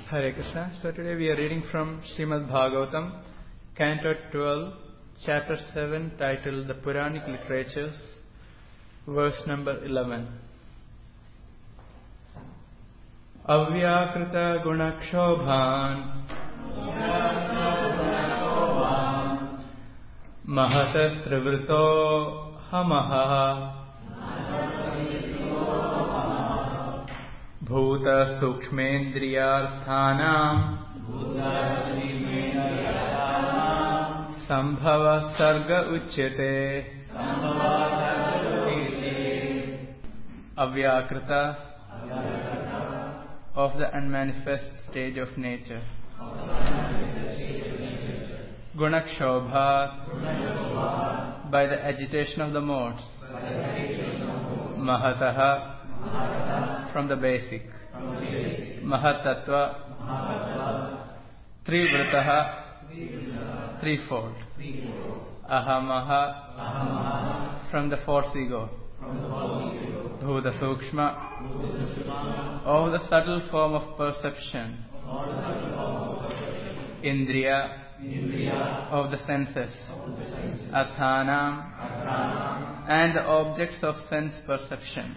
Hare Krishna. So today we are reading from Srimad Bhagavatam, Canto 12, Chapter 7, titled The Puranic Literatures, verse number 11. Avyakrita gunakshobhan mahatastrivrto hamaha bhuta sukshmendriyarthanam sambhava sarga uchyate. Avyakrita, of the unmanifest stage of nature. Gunakshobha, by the agitation of the modes. Mahataha, from the basic. Mahatattva, trivrataha, threefold. Ahamaha, from the false ego. Bhuta sukshma, of the subtle form of perception. Indriya, of the senses. Athanam, and the objects of sense perception.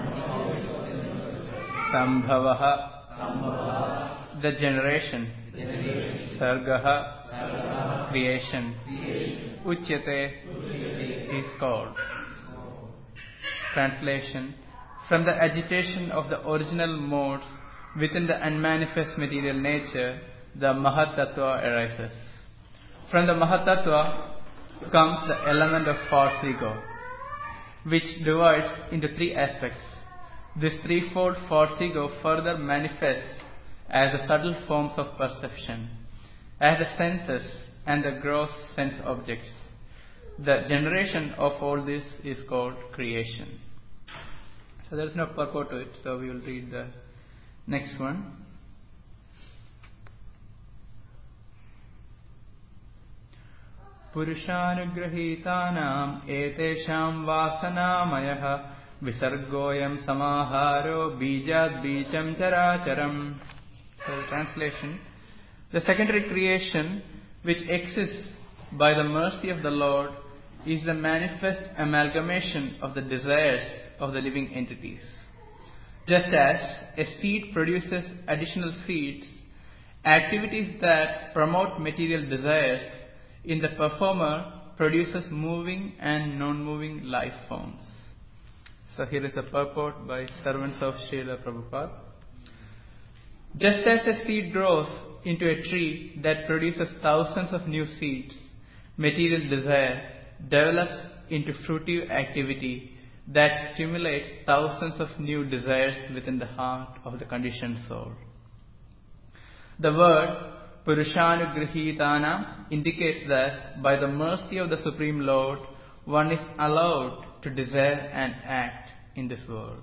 Sambhavaha, the generation. Sargaha, creation. Uchyate, is called. Translation: from the agitation of the original modes within the unmanifest material nature, the Mahatattva arises. From the Mahatattva comes the element of false ego, which divides into three aspects. This threefold false ego further manifests as the subtle forms of perception, as the senses and the gross sense objects. The generation of all this is called creation. So there is no purport to it, so we will read the next one. Purushanugrahitanam etesham vasanamayaha visargoyam samaharo bijad bijam characharam. So the translation: the secondary creation which exists by the mercy of the Lord is the manifest amalgamation of the desires of the living entities. Just as a seed produces additional seeds, activities that promote material desires in the performer produces moving and non-moving life forms. So here is a purport by servants of Srila Prabhupada. Just as a seed grows into a tree that produces thousands of new seeds, material desire develops into fruitive activity that stimulates thousands of new desires within the heart of the conditioned soul. The word Purushanugrahitanam indicates that by the mercy of the Supreme Lord, one is allowed to desire and act in this world.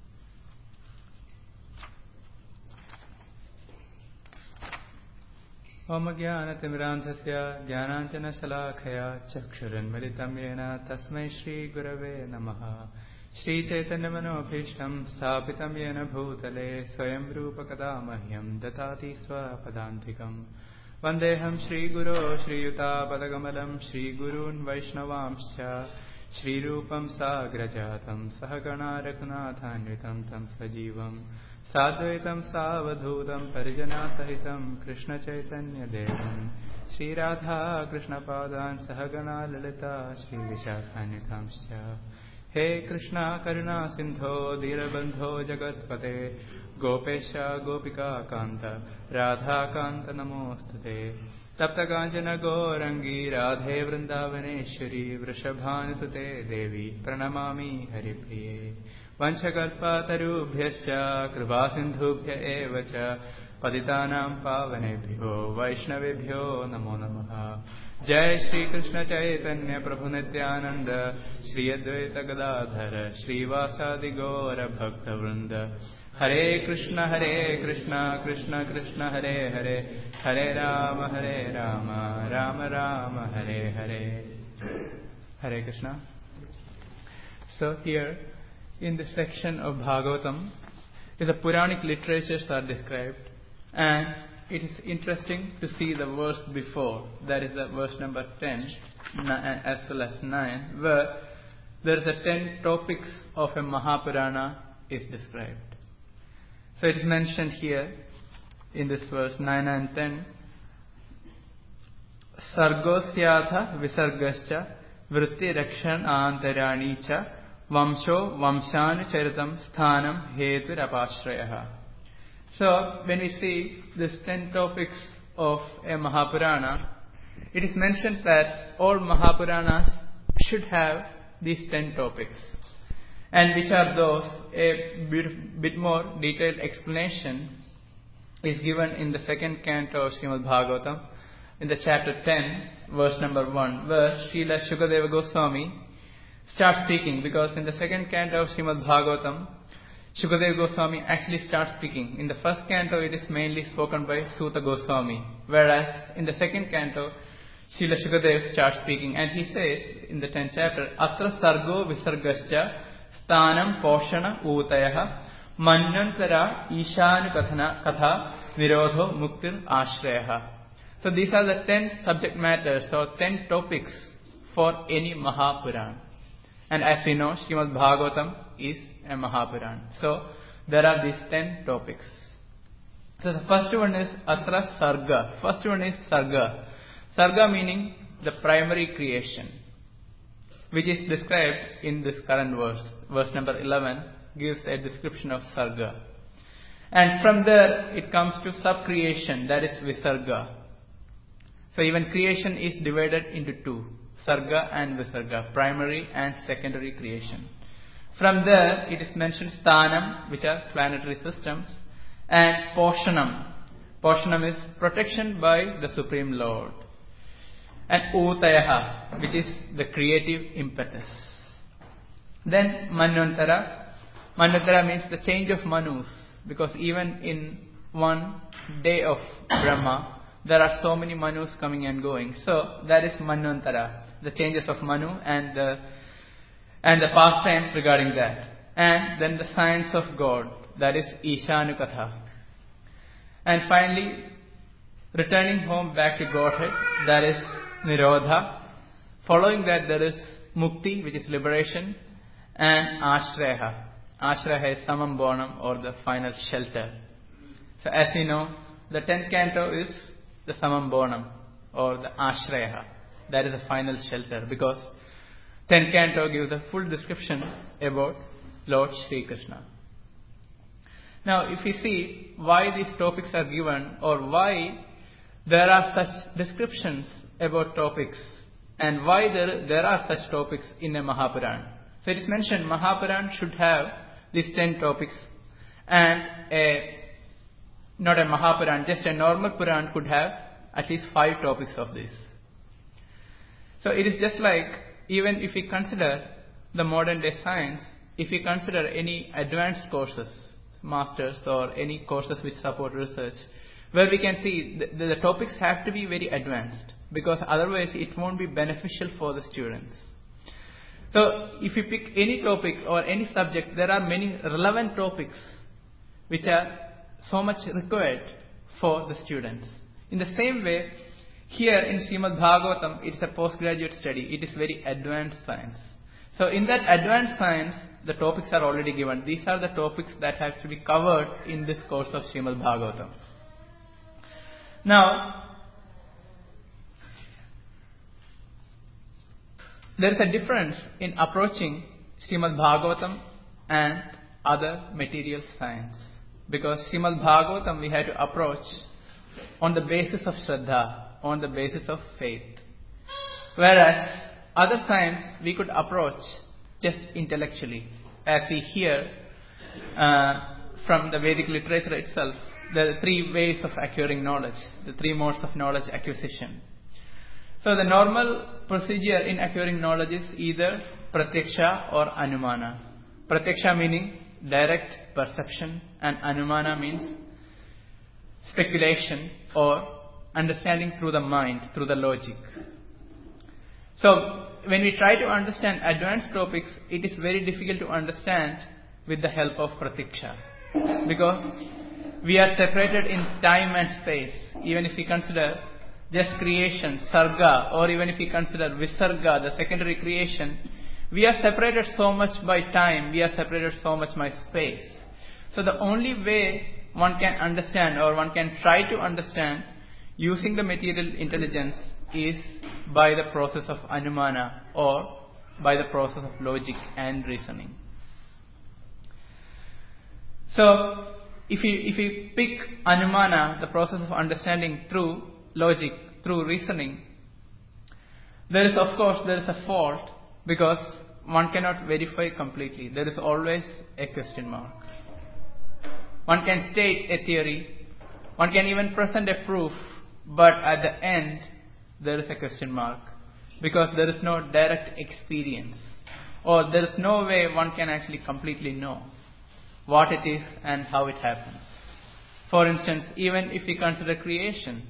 Om Jnanatimirandhasya Jnananjana Shalakaya Chakshuranmilitam Yena Tasmai Shri Gurave Namaha Shri Chaitanya Manobhishtam Sthapitam Yena Bhutale Swayam Rupa Kadamahyam Datati Swapadantikam Vandeham Shri Guru Shri Yuta Padagamalam Shri Gurun Vaishnavamscha Shri Rupam Sagrajatam Sahagana Raghunathanvitam Tam Sajivam Sadvaitam Savadhutam Parijana Sahitam Krishna Chaitanya Devam Shri Radha Krishna Padan Sahagana Lalita Shri Vishakhanyakamscha He Krishna Karuna Sindho Dhirabandho Jagatpate Gopesha Gopika Kanta Radha Kanta Namostate Tapta Kanchana Gaurangi Radhe Vrindavaneshwari Vrishabhanusute Devi Pranamami Haripriye Vanchakalpatarubhyascha Kripasindhubhya evacha Patitanam pavanebhyo Vaishnavebhyo namo namaha. Jai Shri Krishna Chaitanya Prabhu Nityananda Shri Advaita Gadadhara Shri Vasadi Gaura Bhakta Vrinda. Hare Krishna Krishna Krishna Hare Hare Hare Rama Rama Rama Hare Hare. Hare Krishna. So here in this section of Bhagavatam, the Puranic literatures are described. And it is interesting to see the verse before, that is the verse number 10 as well as 9, where there is a 10 topics of a Mahapurana is described. So it is mentioned here in this verse 9 and 10. Sargosyatha visargascha vritti rakshan antarani cha vamsho vamshanu charitam sthanam hetu rapashrayah. So when we see these 10 topics of a Mahapurana, it is mentioned that all Mahapuranas should have these 10 topics. And which are those? A bit more detailed explanation is given in the second canto of Srimad Bhagavatam, in the chapter 10, verse number 1, where Srila Shukadeva Goswami starts speaking, because in the second canto of Srimad Bhagavatam, Shukadeva Goswami actually starts speaking. In the first canto, it is mainly spoken by Suta Goswami, whereas in the second canto, Srila Shukadeva starts speaking, and he says in the 10th chapter, Atra sargo visargascha sthanam poshana utayah manyantara ishanu katha nirodho muktir ashrayah. So these are the 10 subject matters or 10 topics for any Mahapurana. And as we know, Srimad Bhagavatam is a Mahapurana. So there are these 10 topics. So the first one is Atra Sarga. First one is Sarga. Sarga meaning the primary creation, which is described in this current verse. Verse number 11 gives a description of Sarga. And from there it comes to sub-creation, that is Visarga. So even creation is divided into two, Sarga and Visarga, primary and secondary creation. From there it is mentioned Sthanam, which are planetary systems, and Poshanam. Poshanam is protection by the Supreme Lord. And Utayaha, which is the creative impetus. Then Manvantara. Manvantara means the change of Manus, because even in one day of Brahma, there are so many Manus coming and going. So that is Manvantara, the changes of Manu and the pastimes regarding that. And then the science of God, that is Ishanukatha. And finally, returning home back to Godhead, that is Nirodha. Following that, there is Mukti, which is liberation, and Ashraha. Ashraha is Samam Bonam, or the final shelter. So as you know, the 10th canto is the Samam Bonam, or the Ashraha. That is the final shelter, because 10th canto gives the full description about Lord Sri Krishna. Now, if we see why these topics are given, or why there are such descriptions about topics, and why there are such topics in a Mahapurana. So it is mentioned Mahapurana should have these 10 topics, and not a Mahapurana, just a normal Puran could have at least 5 topics of this. So it is just like, even if we consider the modern day science, if we consider any advanced courses, masters or any courses which support research, where we can see the topics have to be very advanced, because otherwise it won't be beneficial for the students. So if you pick any topic or any subject, there are many relevant topics which are so much required for the students. In the same way, here in Srimad Bhagavatam, it is a postgraduate study. It is very advanced science. So in that advanced science, the topics are already given. These are the topics that have to be covered in this course of Srimad Bhagavatam. Now, there is a difference in approaching Srimad Bhagavatam and other material science. Because Srimad Bhagavatam we have to approach on the basis of Shraddha, on the basis of faith. Whereas other science we could approach just intellectually. As we hear from the Vedic literature itself, there are 3 ways of acquiring knowledge, the 3 modes of knowledge acquisition. So the normal procedure in acquiring knowledge is either Pratyaksha or Anumana. Pratyaksha meaning direct perception, and Anumana means speculation or understanding through the mind, through the logic. So when we try to understand advanced topics, it is very difficult to understand with the help of Pratyaksha. Because we are separated in time and space. Even if we consider just creation, sarga, or even if we consider visarga, the secondary creation, we are separated so much by time, we are separated so much by space. So the only way one can understand, or one can try to understand using the material intelligence, is by the process of anumana, or by the process of logic and reasoning. So if we pick anumana, the process of understanding through logic, through reasoning, there is a fault, because one cannot verify completely. There is always a question mark. One can state a theory, one can even present a proof, but at the end there is a question mark, because there is no direct experience, or there is no way one can actually completely know what it is and how it happens. For instance, even if we consider creation,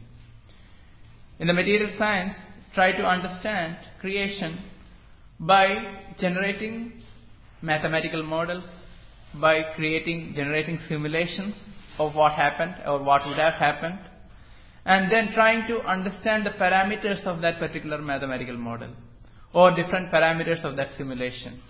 in the material science, try to understand creation by generating mathematical models, by generating simulations of what happened or what would have happened, and then trying to understand the parameters of that particular mathematical model, or different parameters of that simulation.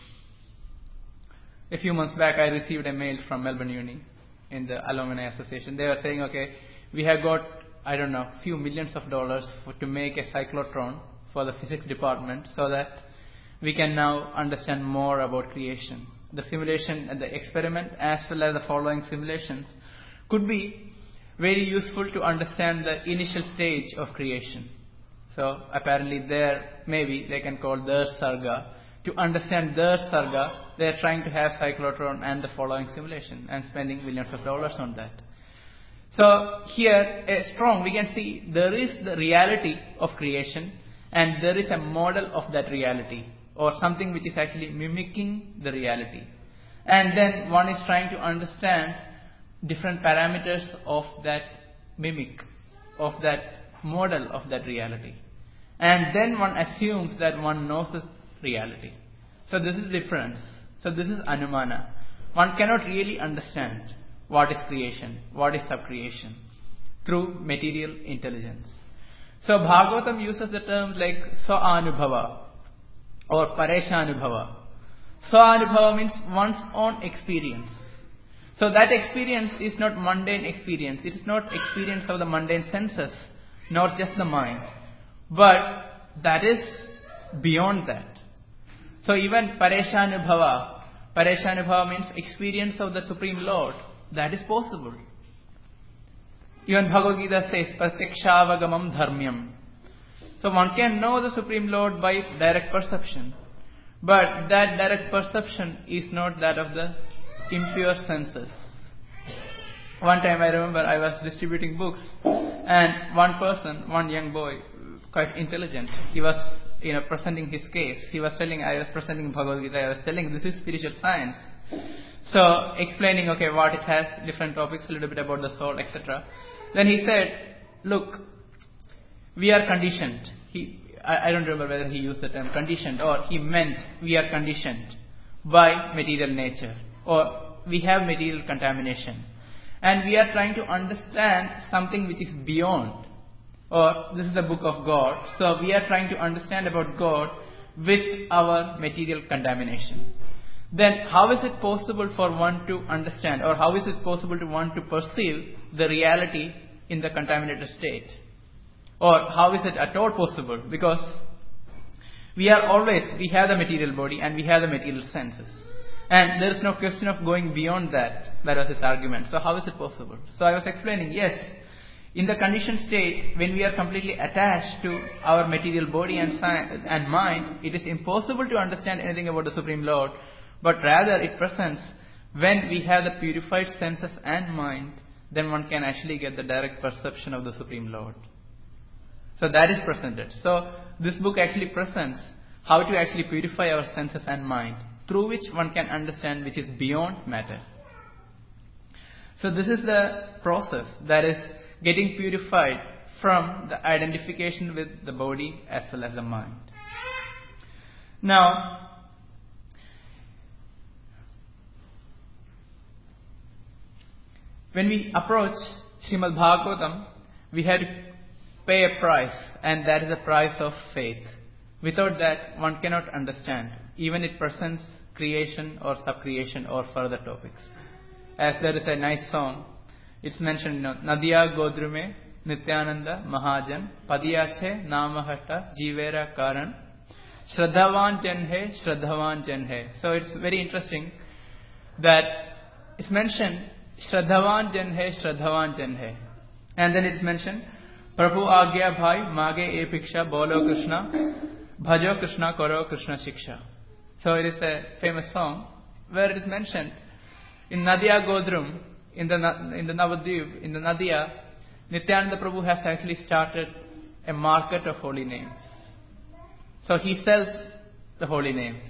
A few months back, I received a mail from Melbourne Uni in the Alumni Association. They were saying, okay, we have got, few millions of dollars to make a cyclotron for the physics department, so that we can now understand more about creation. The simulation and the experiment, as well as the following simulations, could be very useful to understand the initial stage of creation. So apparently maybe they can call their sarga. To understand their sarga, they are trying to have cyclotron and the following simulation, and spending millions of dollars on that. So here, we can see there is the reality of creation, and there is a model of that reality, or something which is actually mimicking the reality. And then one is trying to understand different parameters of that mimic, of that model of that reality. And then one assumes that one knows the reality. So this is difference. So this is anumana. One cannot really understand what is creation, what is subcreation, through material intelligence. So Bhagavatam uses the terms like swa-anubhava or paresha-anubhava. Swa-anubhava means one's own experience. So that experience is not mundane experience. It is not experience of the mundane senses, not just the mind. But that is beyond that. So even paresha-anubhava means experience of the Supreme Lord. That is possible. Even Bhagavad Gita says, pratyakshaavagamam dharmyam. So one can know the Supreme Lord by direct perception. But that direct perception is not that of the impure senses. One time I remember I was distributing books, and one young boy, quite intelligent, he was presenting his case. I was presenting Bhagavad Gita, I was telling this is spiritual science. So explaining, what it has, different topics, a little bit about the soul, etc. Then he said, look, we are conditioned. I don't remember whether he used the term conditioned, or he meant we are conditioned by material nature, or we have material contamination. And we are trying to understand something which is beyond, or this is the book of God. So we are trying to understand about God with our material contamination. Then how is it possible for one to understand, or how is it possible to one to perceive the reality in the contaminated state? Or how is it at all possible? Because we have the material body and we have the material senses. And there is no question of going beyond that. That was his argument. So how is it possible? So I was explaining, yes, in the conditioned state, when we are completely attached to our material body and mind, it is impossible to understand anything about the Supreme Lord. But rather it presents when we have the purified senses and mind, then one can actually get the direct perception of the Supreme Lord. So that is presented. So this book actually presents how to actually purify our senses and mind, through which one can understand which is beyond matter. So this is the process, that is getting purified from the identification with the body as well as the mind. Now, when we approach Srimad Bhagavatam, we had to pay a price, and that is the price of faith. Without that, one cannot understand, even it presents creation or subcreation or further topics. As there is a nice song, it's mentioned, Nadiya Godrume, Nityananda Mahajan, Padiyache Namahata, Jivera Karan, Shraddhavan Jan hai. So it's very interesting that it's mentioned, Shraddhavan Jan hai. And then it's mentioned, Prabhu Agya Bhai, Mage E Piksha, Bolo Krishna, Bhajo Krishna, Karo Krishna Shiksha. So it is a famous song where it is mentioned in Nadia Godrum, in the Navadvip, in the Nadia, Nityananda Prabhu has actually started a market of holy names. So he sells the holy names.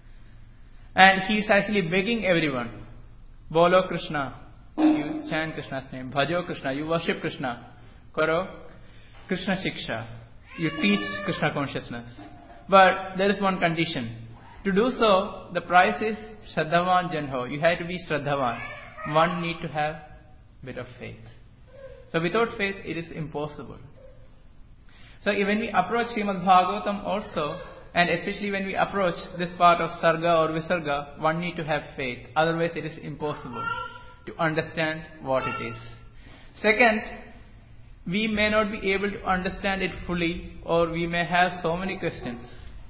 And he is actually begging everyone, Bolo Krishna, you chant Krishna's name. Bhajo Krishna, you worship Krishna. Karo Krishna Shiksha, you teach Krishna consciousness. But there is one condition. To do so, the price is Shraddhavan Janho. You have to be Shraddhavan. One need to have a bit of faith. So without faith, it is impossible. So when we approach Srimad Bhagavatam also, and especially when we approach this part of Sarga or Visarga, one need to have faith. Otherwise, it is impossible to understand what it is. Second, we may not be able to understand it fully, or we may have so many questions.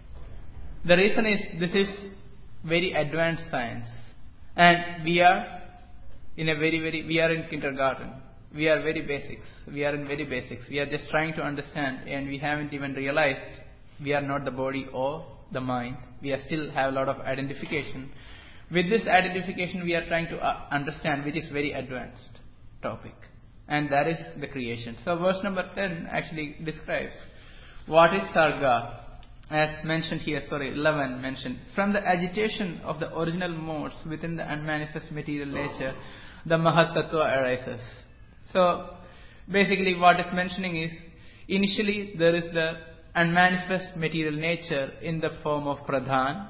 The reason is this is very advanced science, and we are in kindergarten. We are very basics. We are in very basics. We are just trying to understand, and we haven't even realized we are not the body or the mind. We are still have a lot of identification. With this identification, we are trying to understand, which is very advanced topic, and that is the creation. So verse number 10 actually describes what is Sarga. As mentioned here, 11 mentioned, from the agitation of the original modes within the unmanifest material nature, the Mahat Tattva arises. So basically what is mentioning is, initially there is the unmanifest material nature in the form of Pradhan,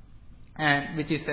and which is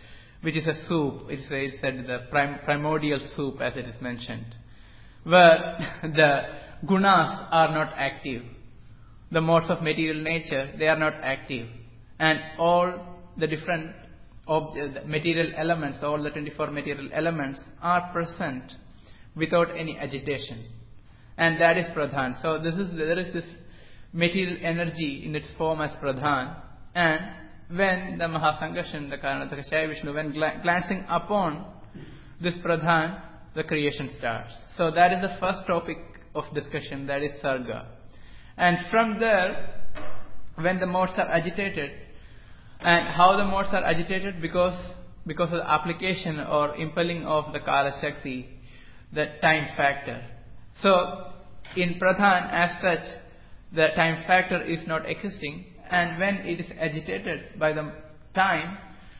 a soup. It is said the primordial soup, as it is mentioned, where the gunas are not active. The modes of material nature, they are not active. And all the different material elements, all the 24 material elements are present without any agitation. And that is Pradhan. So there is this material energy in its form as Pradhan. And when the Mahasangashan, the Karanataka Vishnu, when glancing upon this Pradhan, the creation starts. So that is the first topic of discussion, that is Sarga. And from there, when the modes are agitated, and how the modes are agitated, because of the application or impelling of the Kala Shakti, the time factor. So in Pradhan as such, the time factor is not existing, and when it is agitated by the time,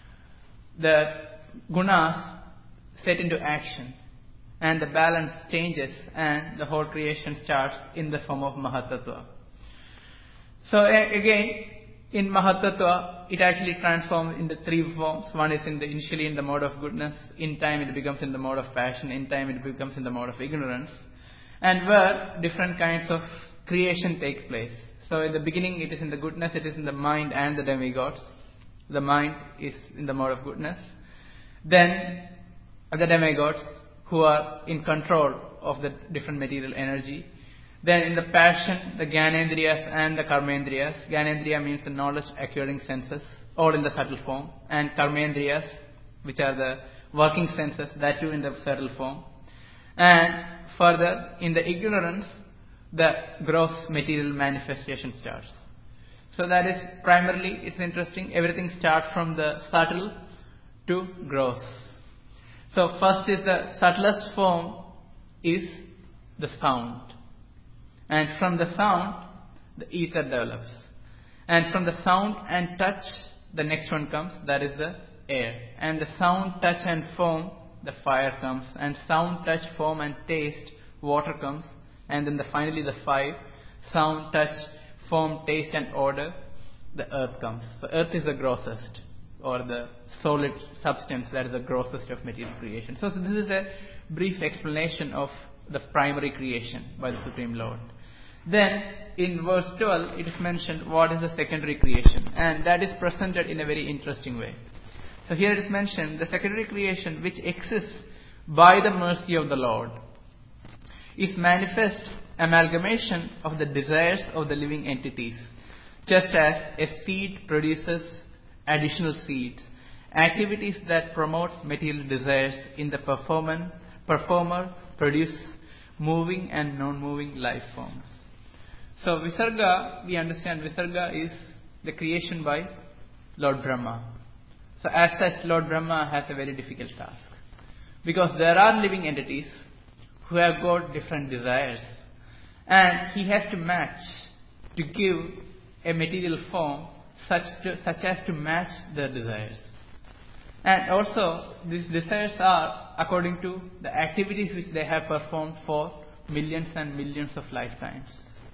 the gunas set into action, and the balance changes, and the whole creation starts in the form of Mahatattva. So again, in Mahatattva, it actually transforms into three forms. One is initially in the mode of goodness, in time it becomes in the mode of passion, in time it becomes in the mode of ignorance, and where different kinds of creation take place. So in the beginning it is in the goodness, it is in the mind and the demigods. The mind is in the mode of goodness. Then the demigods, who are in control of the different material energy. Then in the passion, the Gyanendriyas and the Karmendriyas. Gyanendriya means the knowledge acquiring senses, all in the subtle form. And Karmendriyas, which are the working senses, that too in the subtle form. And further, in the ignorance, the gross material manifestation starts. So that is primarily, it's interesting, everything starts from the subtle to gross. So first is the subtlest form is the sound. And from the sound, the ether develops. And from the sound and touch, the next one comes, that is the air. And the sound, touch and form, the fire comes. And sound, touch, form and taste, water comes. And then finally the five, sound, touch, form, taste and order, the earth comes. So earth is the grossest, or the solid substance, that is the grossest of material creation. So this is a brief explanation of the primary creation by the Supreme Lord. Then in verse 12 it is mentioned what is the secondary creation, and that is presented in a very interesting way. So here it is mentioned the secondary creation which exists by the mercy of the Lord is manifest amalgamation of the desires of the living entities, just as a seed produces additional seeds, activities that promote material desires in the performer produce moving and non-moving life forms. So Visarga, we understand Visarga is the creation by Lord Brahma. So as such, Lord Brahma has a very difficult task, because there are living entities who have got different desires, and he has to match to give a material form such as to match their desires. And also these desires are according to the activities which they have performed for millions and millions of lifetimes.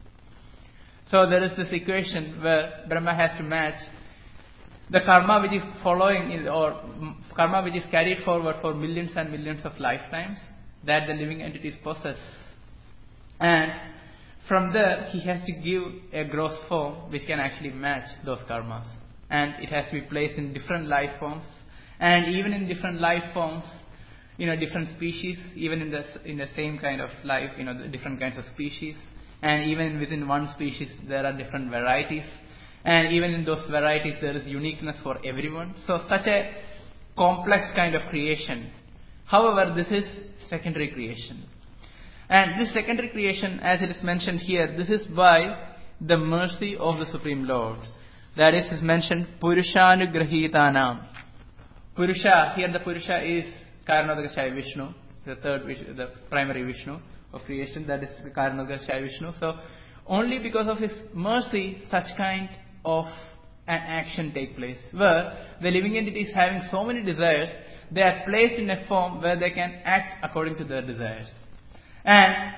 So there is this equation where Brahma has to match the karma which is following or karma which is carried forward for millions and millions of lifetimes that the living entities possess, and from there he has to give a gross form which can actually match those karmas, and it has to be placed in different life forms, and even in different life forms, different species, even in the same kind of life, the different kinds of species, and even within one species there are different varieties, and even in those varieties there is uniqueness for everyone. So such a complex kind of creation. However, this is secondary creation. And this secondary creation, as it is mentioned here, this is by the mercy of the Supreme Lord. That is mentioned, Purushanugrahitanam. Purusha, here the Purusha is Karanodakashaya Vishnu, the primary Vishnu of creation, that is the Karanodakashaya Vishnu. So, only because of his mercy, such kind of an action take place, where the living entities having so many desires, they are placed in a form where they can act according to their desires. And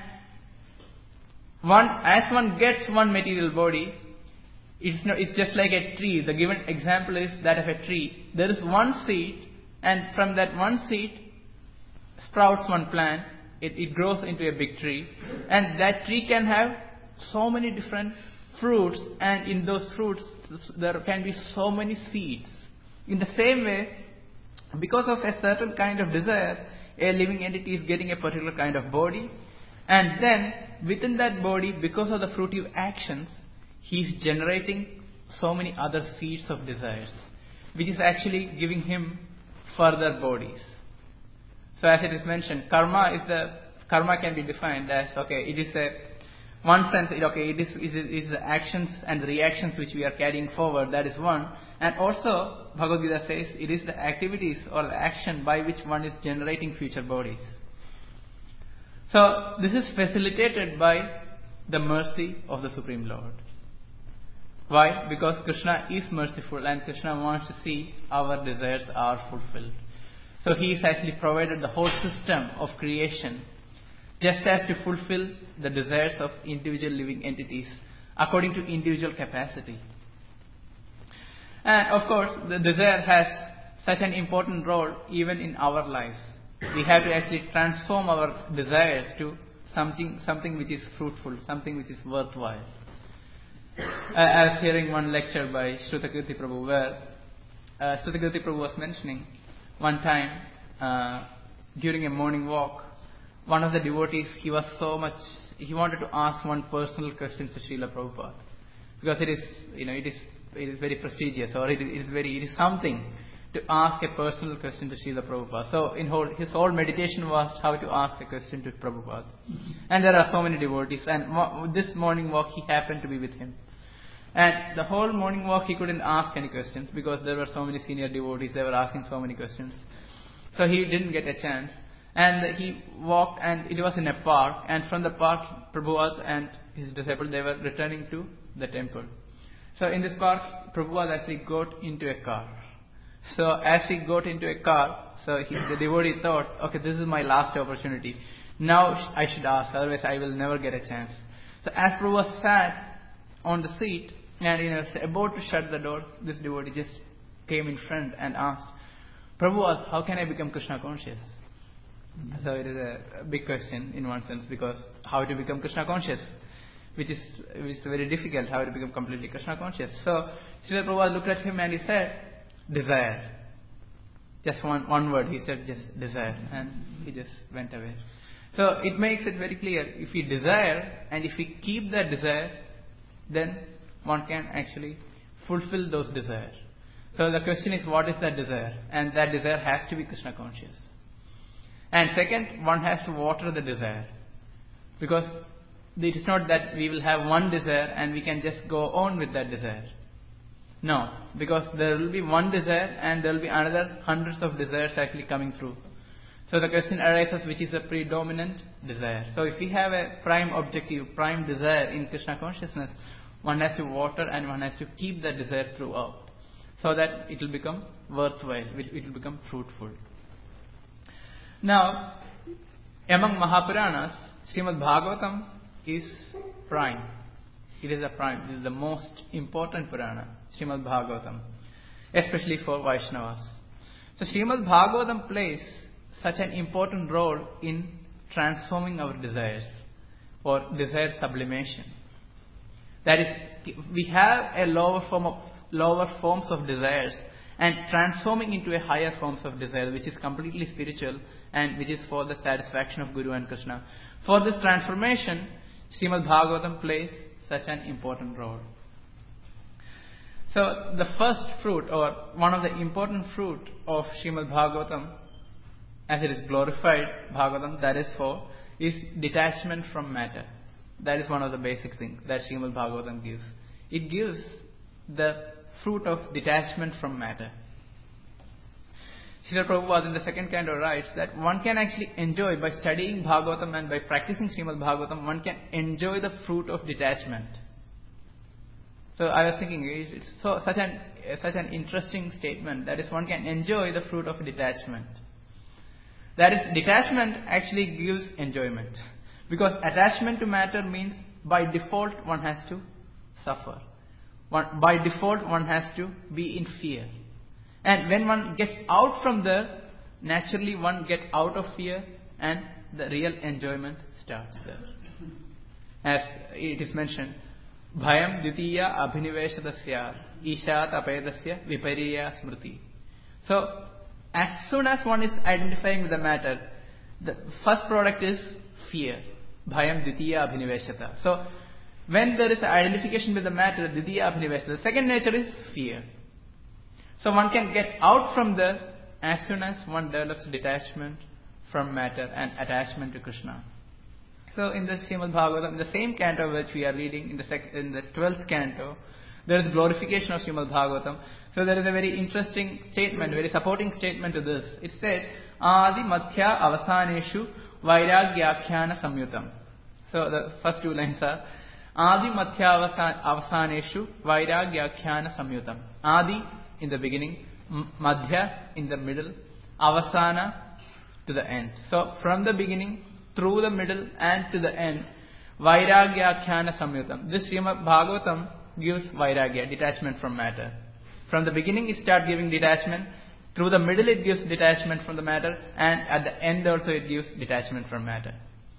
as one gets one material body, it's just like a tree. The given example is that of a tree. There is one seed, and from that one seed sprouts one plant. It grows into a big tree, and that tree can have so many different fruits, and in those fruits there can be so many seeds. In the same way, because of a certain kind of desire, a living entity is getting a particular kind of body, and then within that body, because of the fruitive actions, he is generating so many other seeds of desires, which is actually giving him further bodies. So as it is mentioned, karma can be defined as, it is one sense, it is the actions and reactions which we are carrying forward, that is one. And also, Bhagavad Gita says, it is the activities or the action by which one is generating future bodies. So, this is facilitated by the mercy of the Supreme Lord. Why? Because Krishna is merciful, and Krishna wants to see our desires are fulfilled. So, he has actually provided the whole system of creation just as to fulfill the desires of individual living entities according to individual capacity. And of course, the desire has such an important role even in our lives. We have to actually transform our desires to something which is fruitful, something which is worthwhile. I was hearing one lecture by Shrutakirti Prabhu where Shrutakirti Prabhu was mentioning one time during a morning walk, one of the devotees, he wanted to ask one personal question to Srila Prabhupada, because it is very prestigious, or it is something to ask a personal question to Srila Prabhupada. So his whole meditation was how to ask a question to Prabhupada. And there are so many devotees, and this morning walk he happened to be with him. And the whole morning walk he couldn't ask any questions because there were so many senior devotees, they were asking so many questions. So he didn't get a chance. And he walked, and it was in a park, and from the park Prabhupada and his disciple, they were returning to the temple. So in this park, Prabhupada actually got into a car. So as he got into a car, the devotee thought, this is my last opportunity. Now I should ask, otherwise I will never get a chance. So as Prabhupada sat on the seat and about to shut the doors, this devotee just came in front and asked, Prabhupada, how can I become Krishna conscious? So it is a big question in one sense, because how to become Krishna conscious, which is very difficult, how to become completely Krishna conscious. So Srila Prabhupada looked at him and he said, desire. Just one word, he said, just desire, and he just went away. So it makes it very clear, if we desire and if we keep that desire, then one can actually fulfill those desires. So the question is, what is that desire? And that desire has to be Krishna conscious. And second, one has to water the desire. Because it is not that we will have one desire and we can just go on with that desire. No, because there will be one desire and there will be another hundreds of desires actually coming through. So the question arises, which is a predominant desire? So if we have a prime objective, prime desire in Krishna consciousness, one has to water and one has to keep that desire throughout, so that it will become worthwhile, it will become fruitful. Now, among Mahapuranas, Srimad Bhagavatam is prime. It is a prime. It is the most important Purana, Srimad Bhagavatam, especially for Vaishnavas. So Srimad Bhagavatam plays such an important role in transforming our desires, or desire sublimation. That is, we have a lower forms of desires and transforming into a higher forms of desire, which is completely spiritual and which is for the satisfaction of Guru and Krishna. For this transformation, Srimad Bhagavatam plays such an important role. So the first fruit, or one of the important fruit of Srimad Bhagavatam, as it is glorified Bhagavatam, that is detachment from matter. That is one of the basic things that Srimad Bhagavatam gives. It gives the fruit of detachment from matter. Srila Prabhupada in the second canto writes that one can actually enjoy, by studying Bhagavatam and by practicing Srimad Bhagavatam, one can enjoy the fruit of detachment. So I was thinking, it's such an interesting statement. That is, one can enjoy the fruit of detachment. That is, detachment actually gives enjoyment. Because attachment to matter means by default one has to suffer. By default one has to be in fear. And when one gets out from there, naturally one gets out of fear and the real enjoyment starts there. As it is mentioned, Bhayam Dvitiya Abhiniveshatasya Ishat Apedasya Vipariya Smriti. So, as soon as one is identifying with the matter, the first product is fear. Bhayam Dvitiya Abhiniveshata. So, when there is identification with the matter, Dvitiya Abhiniveshata, the second nature is fear. So one can get out from there as soon as one develops detachment from matter and attachment to Krishna. So in the Srimad Bhagavatam, in the same canto which we are reading, in the 12th canto, there is glorification of Srimad Bhagavatam. So there is a very interesting statement, very supporting statement to this. It said, Adi Madhya Avasaneshu Vairagyakhyana Samyutam. So the first two lines are, Adi Madhya Avasaneshu Vairagyakhyana Samyutam. Adi in the beginning, Madhya in the middle, Avasana to the end. So from the beginning, through the middle and to the end, Vairagyakhyana Samyutam. This Srimad Bhagavatam gives Vairagya, detachment from matter. From the beginning it starts giving detachment, through the middle it gives detachment from the matter, and at the end also it gives detachment from matter.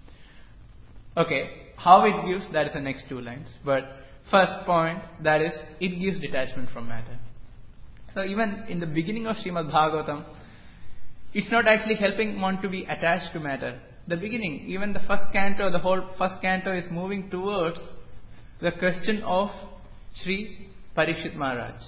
Okay, how it gives, that is the next two lines. But first point, that is, it gives detachment from matter. So even in the beginning of Srimad Bhagavatam, it's not actually helping one to be attached to matter. The beginning, even the first canto, the whole first canto is moving towards the question of Sri Parikshit Maharaj.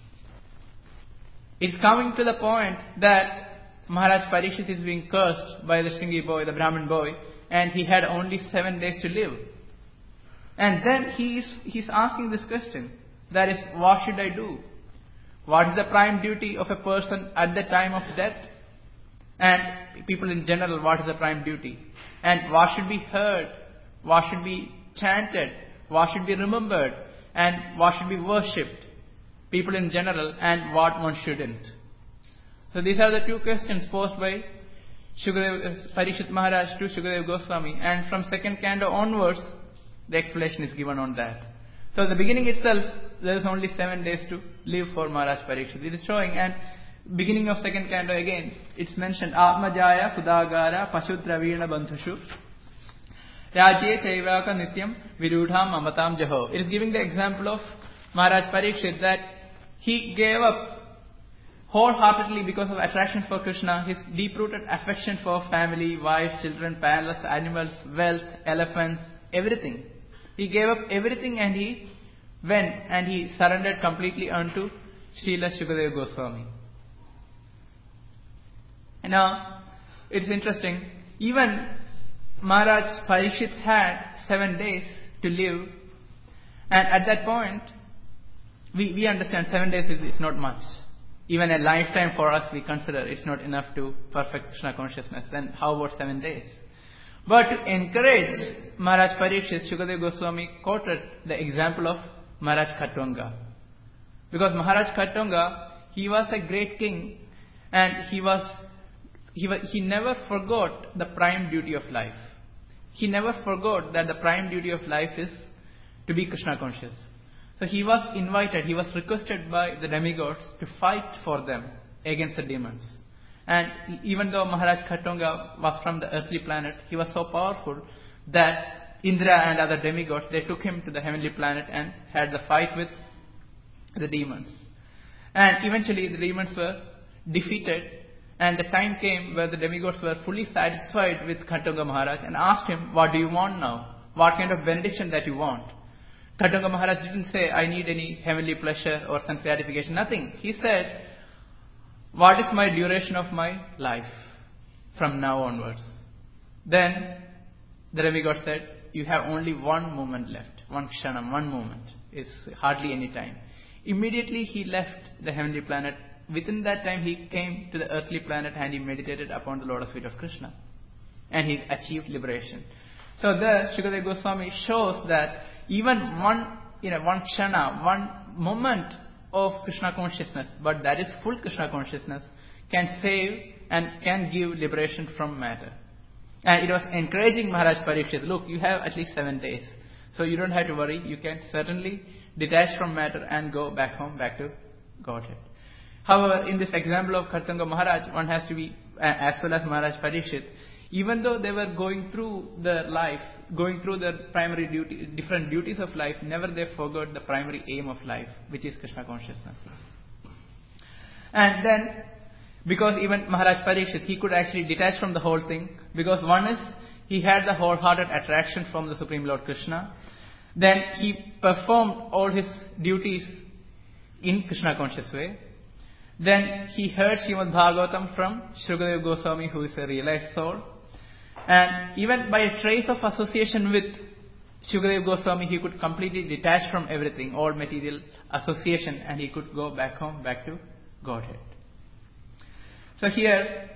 It's coming to the point that Maharaj Parikshit is being cursed by the Shringi boy, the Brahmin boy, and he had only 7 days to live. And then he's asking this question, that is, what should I do? What is the prime duty of a person at the time of death? And people in general, what is the prime duty? And what should be heard? What should be chanted? What should be remembered? And what should be worshipped? People in general, and what one shouldn't. So these are the two questions posed by Parikshit Maharaj to Shukadeva Goswami. And from second canto onwards, the explanation is given on that. So at the beginning itself, there is only 7 days to live for Maharaj Parikshit. It is showing, and beginning of second canto again, it's mentioned, Atmajaya Sudagara Pashudravina Bandhushu Rajye Chaivaka Nityam Virudham Mamatam Jaho. It is giving the example of Maharaj Parikshit that he gave up wholeheartedly because of attraction for Krishna, his deep-rooted affection for family, wife, children, palace, animals, wealth, elephants, everything. He gave up everything and he went and he surrendered completely unto Srila Shukadeva Goswami. And now, it's interesting, even Maharaj Parikshit had 7 days to live, and at that point, we understand 7 days is not much. Even a lifetime for us, we consider it's not enough to perfect Krishna consciousness. Then how about 7 days? But to encourage Maharaj Parikshit, Shukadeva Goswami quoted the example of Maharaj Khatvanga. Because Maharaj Khatvanga, he was a great king, and he never forgot the prime duty of life. He never forgot that the prime duty of life is to be Krishna conscious. So he was invited, he was requested by the demigods to fight for them against the demons. And even though Maharaj Khatvanga was from the earthly planet, he was so powerful that Indra and other demigods, they took him to the heavenly planet and had the fight with the demons. And eventually the demons were defeated, and the time came where the demigods were fully satisfied with Khatvanga Maharaj and asked him, what do you want now? What kind of benediction that you want? Khatvanga Maharaj didn't say, I need any heavenly pleasure or sense gratification, nothing. He said, what is my duration of my life from now onwards? Then the demigod said, you have only one moment left, one kshanam, one moment. It's hardly any time. Immediately he left the heavenly planet. Within that time he came to the earthly planet and he meditated upon the lotus feet of Krishna. And he achieved liberation. So there Shukadeva Goswami shows that even one kshana, one moment of Krishna consciousness, but that is full Krishna consciousness, can save and can give liberation from matter. And it was encouraging Maharaj Parikshit, look, you have at least 7 days. So you don't have to worry, you can certainly detach from matter and go back home, back to Godhead. However, in this example of Khatvanga Maharaj, one has to be, as well as Maharaj Parikshit, even though they were going through their life, going through their primary duty, different duties of life, never they forgot the primary aim of life, which is Krishna consciousness. And then, because even Maharaj Parikshit, he could actually detach from the whole thing, because one is, he had the wholehearted attraction from the Supreme Lord Krishna. Then he performed all his duties in Krishna conscious way. Then he heard Srimad Bhagavatam from Shukadeva Goswami, who is a realized soul. And even by a trace of association with Shukadeva Goswami, he could completely detach from everything, all material association, and he could go back home, back to Godhead. So here,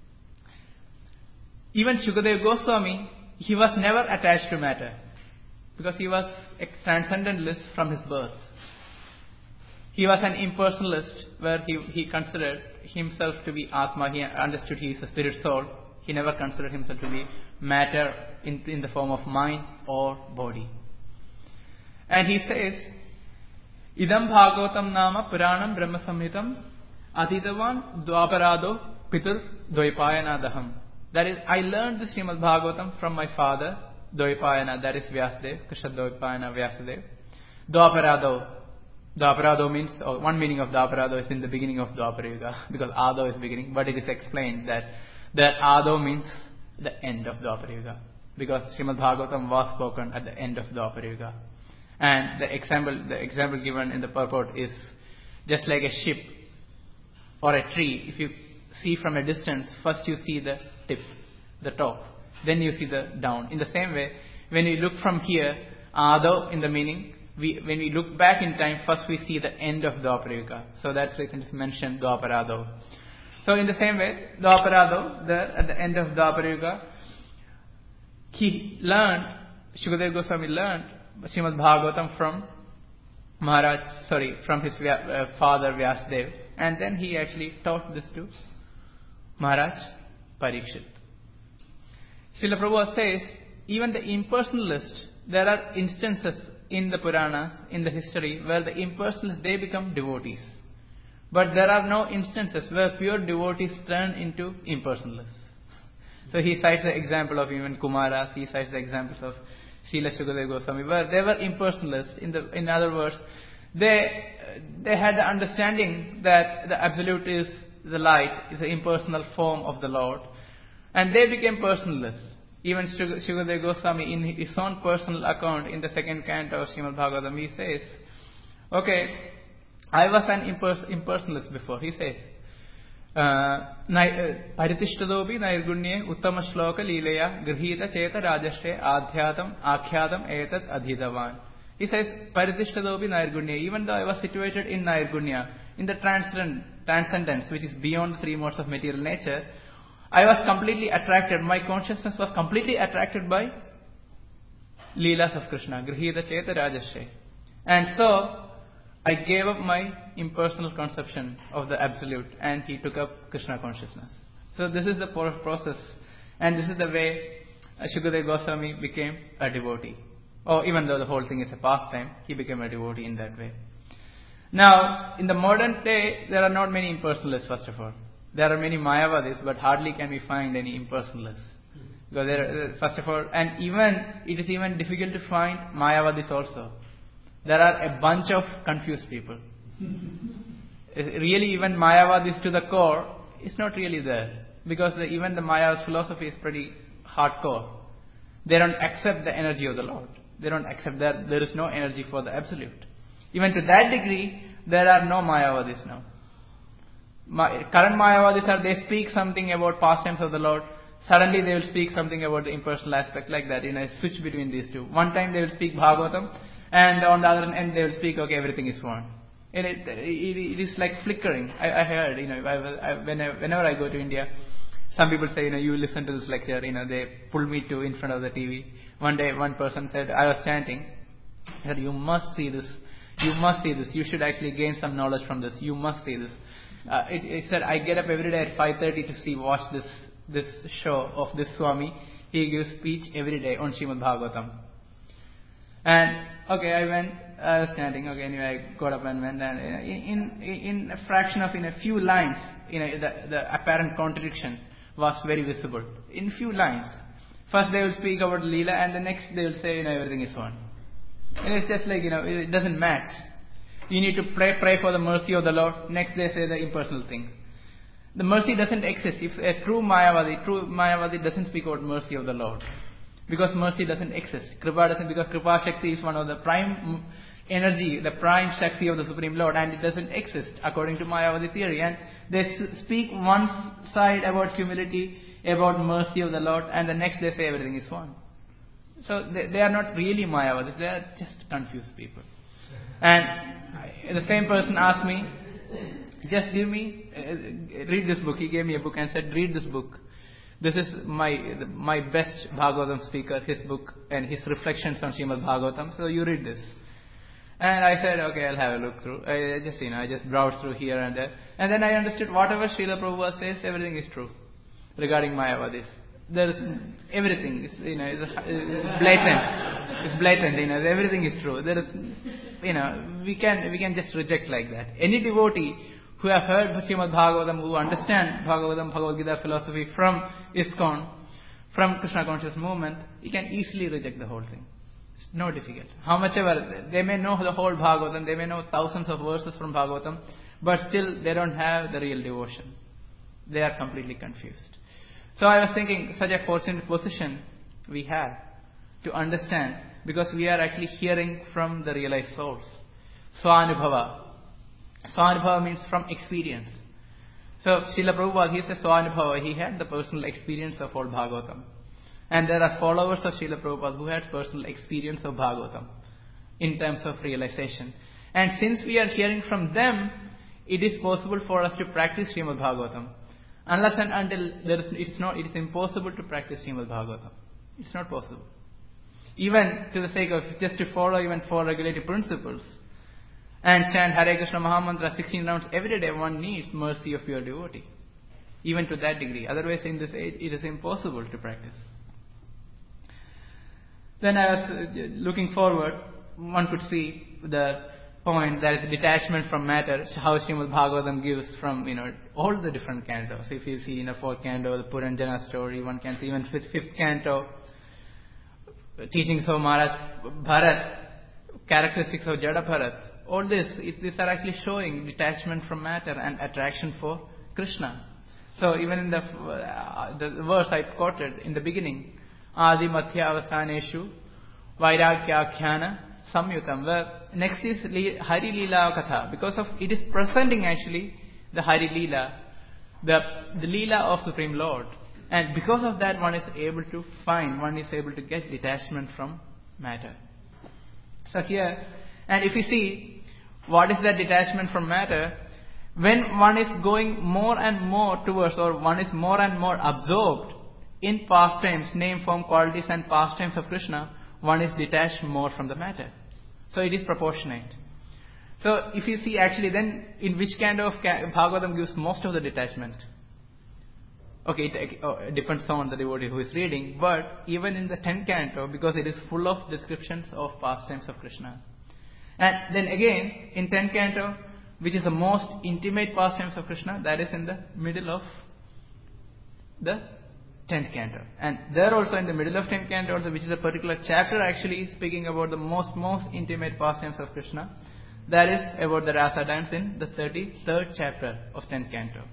even Shukadeva Goswami, he was never attached to matter, because he was a transcendentalist from his birth. He was an impersonalist, where he considered himself to be Atma. He understood he is a spirit soul. He never considered himself to be matter in the form of mind or body. And he says, Idam Bhagavatam Nama Puranam Brahma Samhitam Aditavan Dwaparado Pitur Dvaipayanadaham. That is, I learned the Srimad Bhagavatam from my father, Dvaipayana, that is Vyasadeva, Krishna Dvaipayana Vyasadeva. Dwaparado. Dwaparado means, one meaning of Dwaparado is in the beginning of Dwapara Yuga, because Ado is beginning, but it is explained that Ado means the end of Dwapara Yuga, because Srimad Bhagavatam was spoken at the end of Dwapara Yuga. And the example given in the purport is just like a ship or a tree. If you see from a distance, first you see the tip, the top, then you see the down. In the same way, when we look from here, Ado in the meaning, when we look back in time, first we see the end of Dwapara Yuga. So that's why it is mentioned Dwaparado. So in the same way, Dwaparado, there at the end of Dwapara Yuga, Shukadeva Goswami learned Srimad Bhagavatam from his father Vyasadeva, and then he actually taught this to Maharaj Parikshit. Srila Prabhupada says, even the impersonalist, there are instances in the Puranas, in the history, where the impersonalists, they become devotees. But there are no instances where pure devotees turn into impersonalists. So he cites the example of even Kumaras, he cites the examples of Srila Shukadeva Goswami, where they were impersonalists. In other words, they had the understanding that the Absolute is the light, is the impersonal form of the Lord. And they became personalists. Even Shukadeva Goswami, in his own personal account, in the second canto of Srimad Bhagavatam, he says, okay, I was an impersonalist before. He says, Paritishtadopi Nairgunye Uttama Shloka Lileya Grihita Cheta Rajashre Akhyadam Etat Adhidavan. He says, Paritishtadopi Nairgunye, even though I was situated in Nairgunya, in the transcendence, which is beyond the three modes of material nature, I was completely attracted, my consciousness was completely attracted by Leelas of Krishna, Grihita Cheta Rajashre. And so, I gave up my impersonal conception of the Absolute and he took up Krishna consciousness. So this is the process and this is the way Shukadeva Goswami became a devotee. Or even though the whole thing is a pastime, he became a devotee in that way. Now, in the modern day, there are not many impersonalists, first of all. There are many Mayavadis, but hardly can we find any impersonalists. Because first of all, and it is even difficult to find Mayavadis also. There are a bunch of confused people. Really, even Mayavadis to the core is not really there. Because even the Maya philosophy is pretty hardcore. They don't accept the energy of the Lord. They don't accept that there is no energy for the Absolute. Even to that degree, there are no Mayavadis now. Current Mayavadis they speak something about pastimes of the Lord. Suddenly they will speak something about the impersonal aspect, like that. A switch between these two. One time they will speak Bhagavatam, and on the other end they will speak, okay, everything is one. And it is like flickering. I heard, whenever I go to India, some people say, you listen to this lecture, they pull me in front of the TV. One day, one person said, I was chanting, he said, you must see this. You must see this. You should actually gain some knowledge from this. You must see this. It said, I get up every day at 5:30 to watch this show of this Swami. He gives speech every day on Srimad Bhagavatam. And okay, I went. I was chanting. Okay, anyway, I got up and went. And in a fraction of a few lines, the apparent contradiction was very visible. In few lines, first they will speak about Leela, and the next they will say, everything is one. And it's just like it doesn't match. You need to pray for the mercy of the Lord. Next they say the impersonal thing. The mercy doesn't exist. If a true Mayavadi doesn't speak about mercy of the Lord. Because mercy doesn't exist. Kripa doesn't, because Kripa Shakti is one of the prime energy, the prime Shakti of the Supreme Lord, and it doesn't exist according to Mayavadi theory. And they speak one side about humility, about mercy of the Lord, and the next they say everything is one. So they are not really Mayavadis, they are just confused people. And the same person asked me, just give me, read this book. He gave me a book and said, read this book. This is my best Bhagavatam speaker, his book and his reflections on Srimad Bhagavatam. So you read this. And I said, okay, I'll have a look through. I just browsed through here and there. And then I understood whatever Srila Prabhupada says, everything is true regarding Mayavadis. There is everything. It's blatant. It's blatant. Everything is true. There is, we can just reject like that. Any devotee who have heard Srimad Bhagavatam, who understand Bhagavatam, Bhagavad Gita philosophy from ISKCON, from Krishna conscious movement, he can easily reject the whole thing. It's no difficult. How much ever they may know the whole Bhagavatam, they may know thousands of verses from Bhagavatam, but still they don't have the real devotion. They are completely confused. So I was thinking, such a fortunate position we have to understand, because we are actually hearing from the realized souls. Swanubhava. Swanubhava means from experience. So Srila Prabhupada, he is a Swanubhava. He had the personal experience of all Bhagavatam. And there are followers of Srila Prabhupada who had personal experience of Bhagavatam in terms of realization. And since we are hearing from them, it is possible for us to practice Srimad Bhagavatam. Unless and until it is impossible to practice Srimad Bhagavatam. It's not possible. Even to the sake of just to follow even 4 regulative principles and chant Hare Krishna Mahamantra 16 rounds every day, one needs mercy of pure devotee. Even to that degree. Otherwise, in this age, it is impossible to practice. Then I was looking forward, one could see the point, that is detachment from matter, how Srimad Bhagavatam gives from, all the different cantos. If you see in the 4th canto, the Puranjana story, 1 canto, even 5th canto, teachings of Maharaj Bharat, characteristics of Jada Bharat, all these are actually showing detachment from matter and attraction for Krishna. So even in the verse I quoted in the beginning, Adi Madhya Avasaneshu Vairagyakhyana Samyutam, where next is Hari Leela Katha, because of it is presenting actually the Hari Leela, the Leela of Supreme Lord. And because of that one is able to get detachment from matter. So here, and if you see, what is that detachment from matter? When one is going more and more towards, or one is more and more absorbed in pastimes, name, form, qualities and pastimes of Krishna, one is detached more from the matter. So it is proportionate. So if you see actually, then in which kind of Bhagavatam gives most of the detachment? Okay, it depends on the devotee who is reading, but even in the 10th canto, because it is full of descriptions of pastimes of Krishna. And then again, in 10th canto, which is the most intimate pastimes of Krishna, that is in the middle of the 10th canto. And there also in the middle of 10th canto, also, which is a particular chapter actually speaking about the most intimate pastimes of Krishna, that is about the Rasa dance in the 33rd chapter of 10th canto.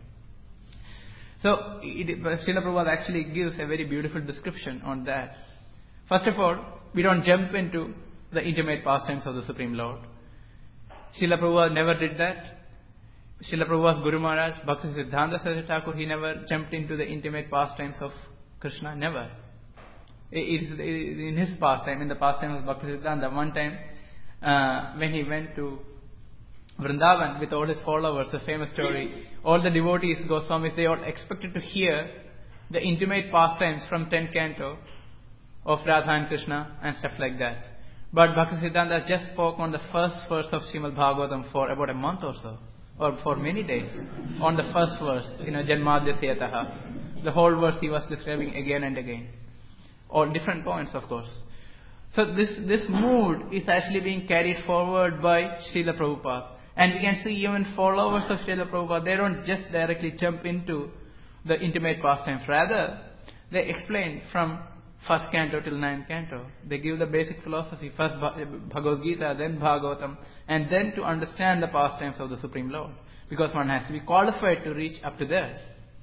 So, Srila Prabhupada actually gives a very beautiful description on that. First of all, we don't jump into the intimate pastimes of the Supreme Lord. Srila Prabhupada never did that. Srila Prabhupada's Guru Maharaj, Bhakti Siddhanta Saraswati Thakur, he never jumped into the intimate pastimes of Krishna, never. It is in his pastime, in the pastime of Bhakti Siddhanta, one time when he went to Vrindavan with all his followers, the famous story, all the devotees, Goswamis, they all expected to hear the intimate pastimes from 10th canto of Radha and Krishna and stuff like that. But Bhakti Siddhanta just spoke on the first verse of Srimad Bhagavatam for about a month or so, or for many days, on the first verse, Janmadhyasya. The whole verse he was describing again and again. All different points, of course. So this mood is actually being carried forward by Srila Prabhupada. And we can see even followers of Srila Prabhupada, they don't just directly jump into the intimate pastimes. Rather, they explain from 1st canto till 9th canto. They give the basic philosophy. First Bhagavad Gita, then Bhagavatam, and then to understand the pastimes of the Supreme Lord. Because one has to be qualified to reach up to there.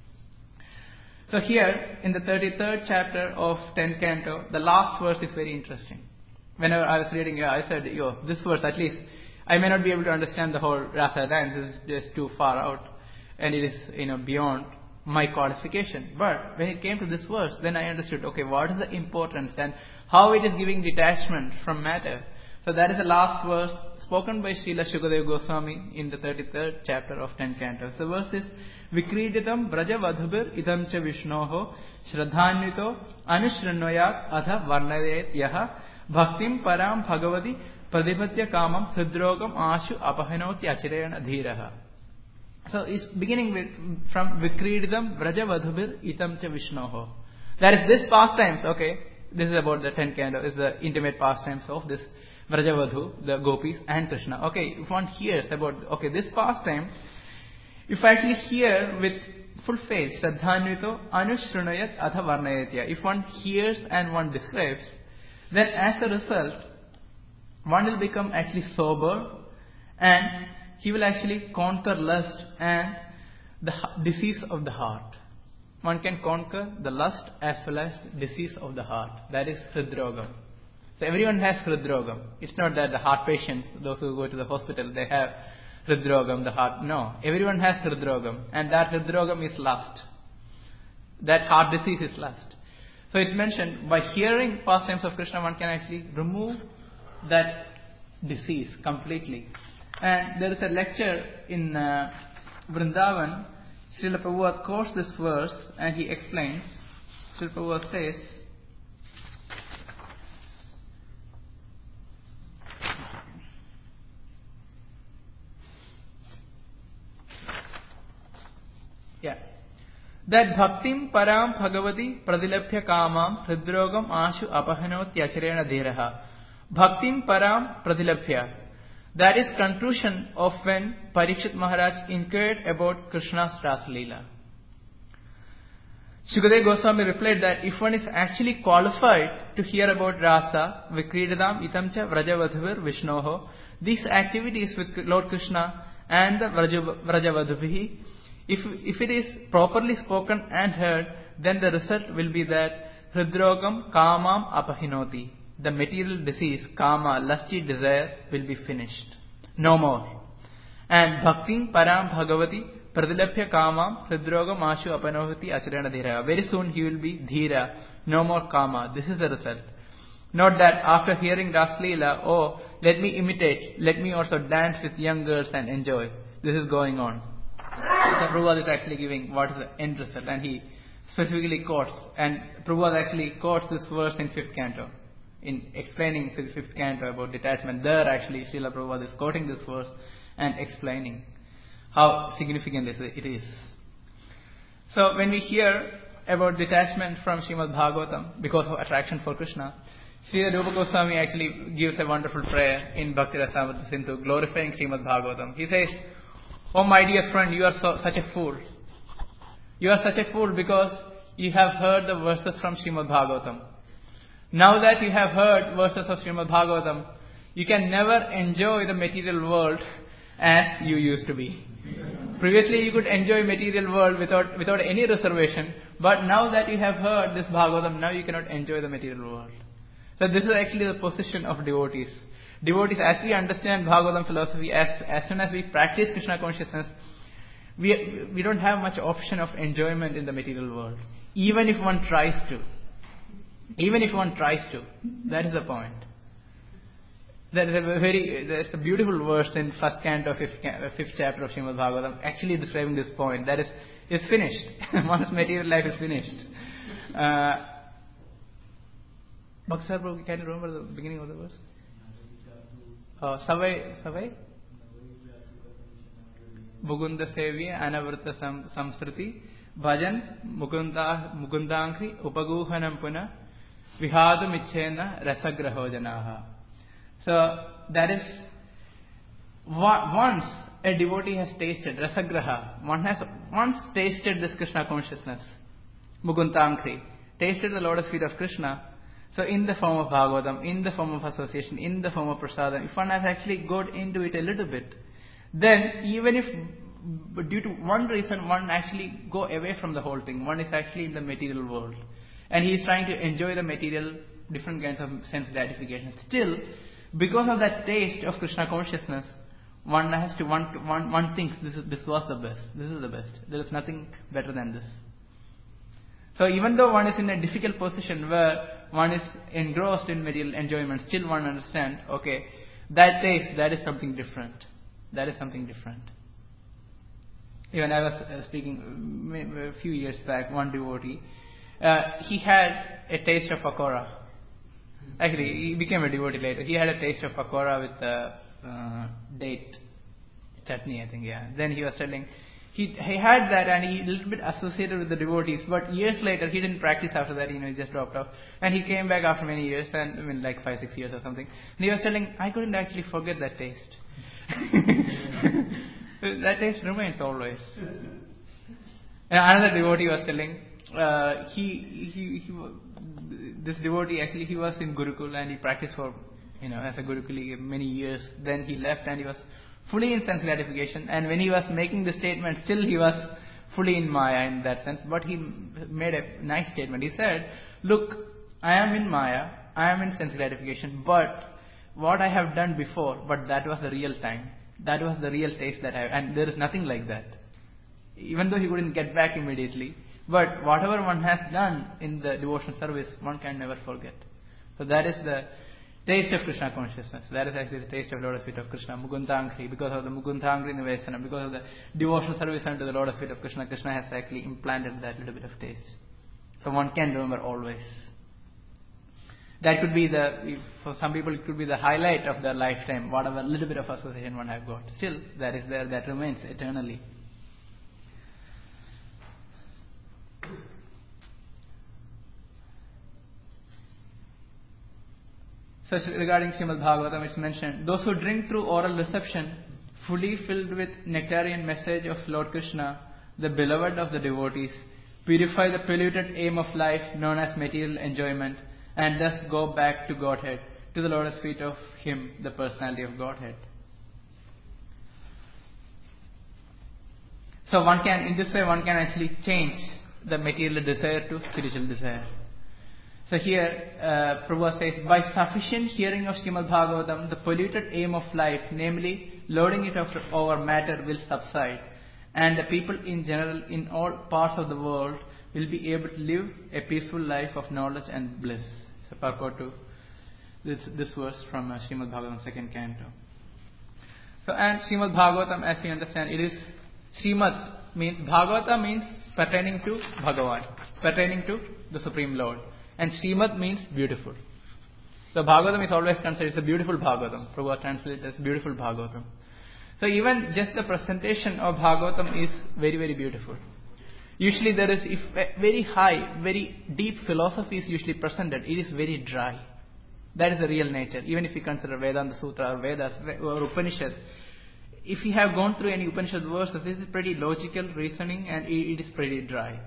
So here, in the 33rd chapter of 10th canto, the last verse is very interesting. Whenever I was reading it, I said, this verse at least, I may not be able to understand the whole Rasa dance. This is just too far out, and it is beyond my qualification. But when it came to this verse, then I understood, okay, what is the importance and how it is giving detachment from matter. So that is the last verse spoken by Srila Shukadeva Goswami in the 33rd chapter of 10th canto. So the verse is, Vikriditam braja vadhubir idam cha vishnoho shraddhanvito anushrannoyat adha varnayet yaha bhaktim param bhagavati pradipatya kamam hridrogam ashu apahanoti achirayana dhiraha. So it's beginning from Vikridam Braja Vadhubir Itam Cha Vishnoho. That is this pastimes, okay. This is about the 10th canto, is the intimate pastimes of this Braja Vadhu, the gopis and Krishna. Okay, if one hears about, okay, this pastime, if I actually hear with full faith, Shraddhanvito Anushrunayat Atha Varnayatya, if one hears and one describes, then as a result, one will become actually sober and he will actually conquer lust and the disease of the heart. One can conquer the lust as well as disease of the heart. That is Hridrogam. So everyone has Hridrogam. It's not that the heart patients, those who go to the hospital, they have Hridrogam, the heart. No. Everyone has Hridrogam. And that Hridrogam is lust. That heart disease is lust. So it's mentioned, by hearing pastimes of Krishna, one can actually remove that disease completely. And there is a lecture in Vrindavan. Srila Prabhupada quotes this verse and he explains. Srila Prabhupada says, that bhaktim param bhagavati pradilabhya kamam hridrogam ashu apahanot yacharena dhiraha. Bhaktim param pradilabhya. That is conclusion of when Parikshit Maharaj inquired about Krishna's Rasa Leela. Shukadeva Goswami replied that if one is actually qualified to hear about Rasa, Vikridadam, Itamcha, Vrajavadhuvir, Vishnoho, these activities with Lord Krishna and the Vrajavadhuvihi, if it is properly spoken and heard, then the result will be that Hridrogam Kamam Apahinoti. The material disease, Kama, lusty desire, will be finished. No more. And Bhakti Param Bhagavati Pradilabhya Kamam Hridrogam Ashu Apanohati Acharana Dhira. Very soon he will be Dhira. No more Kama. This is the result. Not that after hearing Rasa Leela, oh, let me imitate, let me also dance with young girls and enjoy. This is going on. So Prabhupada is actually giving what is the end result, and he specifically quotes, and Prabhupada actually quotes this verse in 5th canto. In explaining the 5th canto about detachment, there actually Srila Prabhupada is quoting this verse and explaining how significant it is. So when we hear about detachment from Srimad Bhagavatam because of attraction for Krishna, Srila Rupa Goswami actually gives a wonderful prayer in Bhakti Rasamrita Sindhu glorifying Srimad Bhagavatam. He says, "Oh my dear friend, you are such a fool. You are such a fool because you have heard the verses from Srimad Bhagavatam. Now that you have heard verses of Srimad Bhagavatam, you can never enjoy the material world as you used to be. Previously you could enjoy material world without any reservation, but now that you have heard this Bhagavatam, now you cannot enjoy the material world." So this is actually the position of devotees. Devotees, as we understand Bhagavatam philosophy, as soon as we practice Krishna consciousness, we don't have much option of enjoyment in the material world. Even if one tries to. That is the point. There's a beautiful verse in 1st canto, 5th chapter of Srimad Bhagavatam, actually describing this point. That is, it's finished. One's material life is finished. Bhakti Prabhu, can you remember the beginning of the verse? Savai? Mukunda Sevya Anavrta Samsriti Bhajan Mukundankri Upaguhanam Puna Vihadum Ichena Rasagraho Janaha. So that is, once a devotee has tasted Rasagraha, one has once tasted this Krishna consciousness, Mukundankri, tasted the lotus feet of Krishna. So in the form of Bhagavatam, in the form of association, in the form of prasadam, if one has actually got into it a little bit, then even if due to one reason one actually go away from the whole thing, one is actually in the material world, and he is trying to enjoy the material, different kinds of sense gratification. Still, because of that taste of Krishna consciousness, one thinks this was the best, this is the best, there is nothing better than this. So even though one is in a difficult position where one is engrossed in material enjoyment, still one understands, okay, that taste, that is something different. That is something different. Even I was speaking a few years back, one devotee, he had a taste of pakora. Actually, he became a devotee later. He had a taste of pakora with date chutney, I think, yeah. Then he was telling, he had that and he a little bit associated with the devotees, but years later he didn't practice after that, he just dropped off. And he came back after many years, and like 5-6 years or something. And he was telling, I couldn't actually forget that taste. That taste remains always. And another devotee was telling, this devotee actually, he was in Gurukul and he practiced for, as a Gurukuli many years. Then he left and he was fully in sense gratification, and when he was making the statement, still he was fully in Maya in that sense, but he made a nice statement. He said, look, I am in Maya, I am in sense gratification, but what I have done before, but that was the real time, that was the real taste that I have, and there is nothing like that. Even though he couldn't get back immediately, but whatever one has done in the devotional service, one can never forget. So that is the taste of Krishna consciousness. That is actually the taste of lotus feet of Krishna, Mukundankri. Because of the Mukundankri Nivesana, because of the devotional service unto the lotus feet of Krishna, Krishna has actually implanted that little bit of taste. So one can remember always. That could be for some people it could be the highlight of their lifetime, whatever little bit of association one have got. Still, that is there, that remains eternally. So regarding Srimad Bhagavatam, it's mentioned, those who drink through oral reception, fully filled with nectarian message of Lord Krishna, the beloved of the devotees, purify the polluted aim of life known as material enjoyment, and thus go back to Godhead, to the lotus feet of Him, the personality of Godhead. So in this way one can actually change the material desire to spiritual desire. So here, Prabhupada says, by sufficient hearing of Srimad Bhagavatam, the polluted aim of life, namely loading it over matter, will subside, and the people in general in all parts of the world will be able to live a peaceful life of knowledge and bliss. So purport to this verse from Srimad Bhagavatam, 2nd canto. So, and Srimad Bhagavatam, as you understand, it is Srimad means Bhagavata means pertaining to Bhagavan, pertaining to the Supreme Lord. And Srimad means beautiful. So Bhagavatam is always considered it's a beautiful Bhagavatam. Prabhupada translates it as beautiful Bhagavatam. So even just the presentation of Bhagavatam is very, very beautiful. Usually there is, if very high, very deep philosophy is usually presented, it is very dry. That is the real nature. Even if you consider Vedanta Sutra or Vedas or Upanishad, if you have gone through any Upanishad verses, this is pretty logical reasoning and it is pretty dry.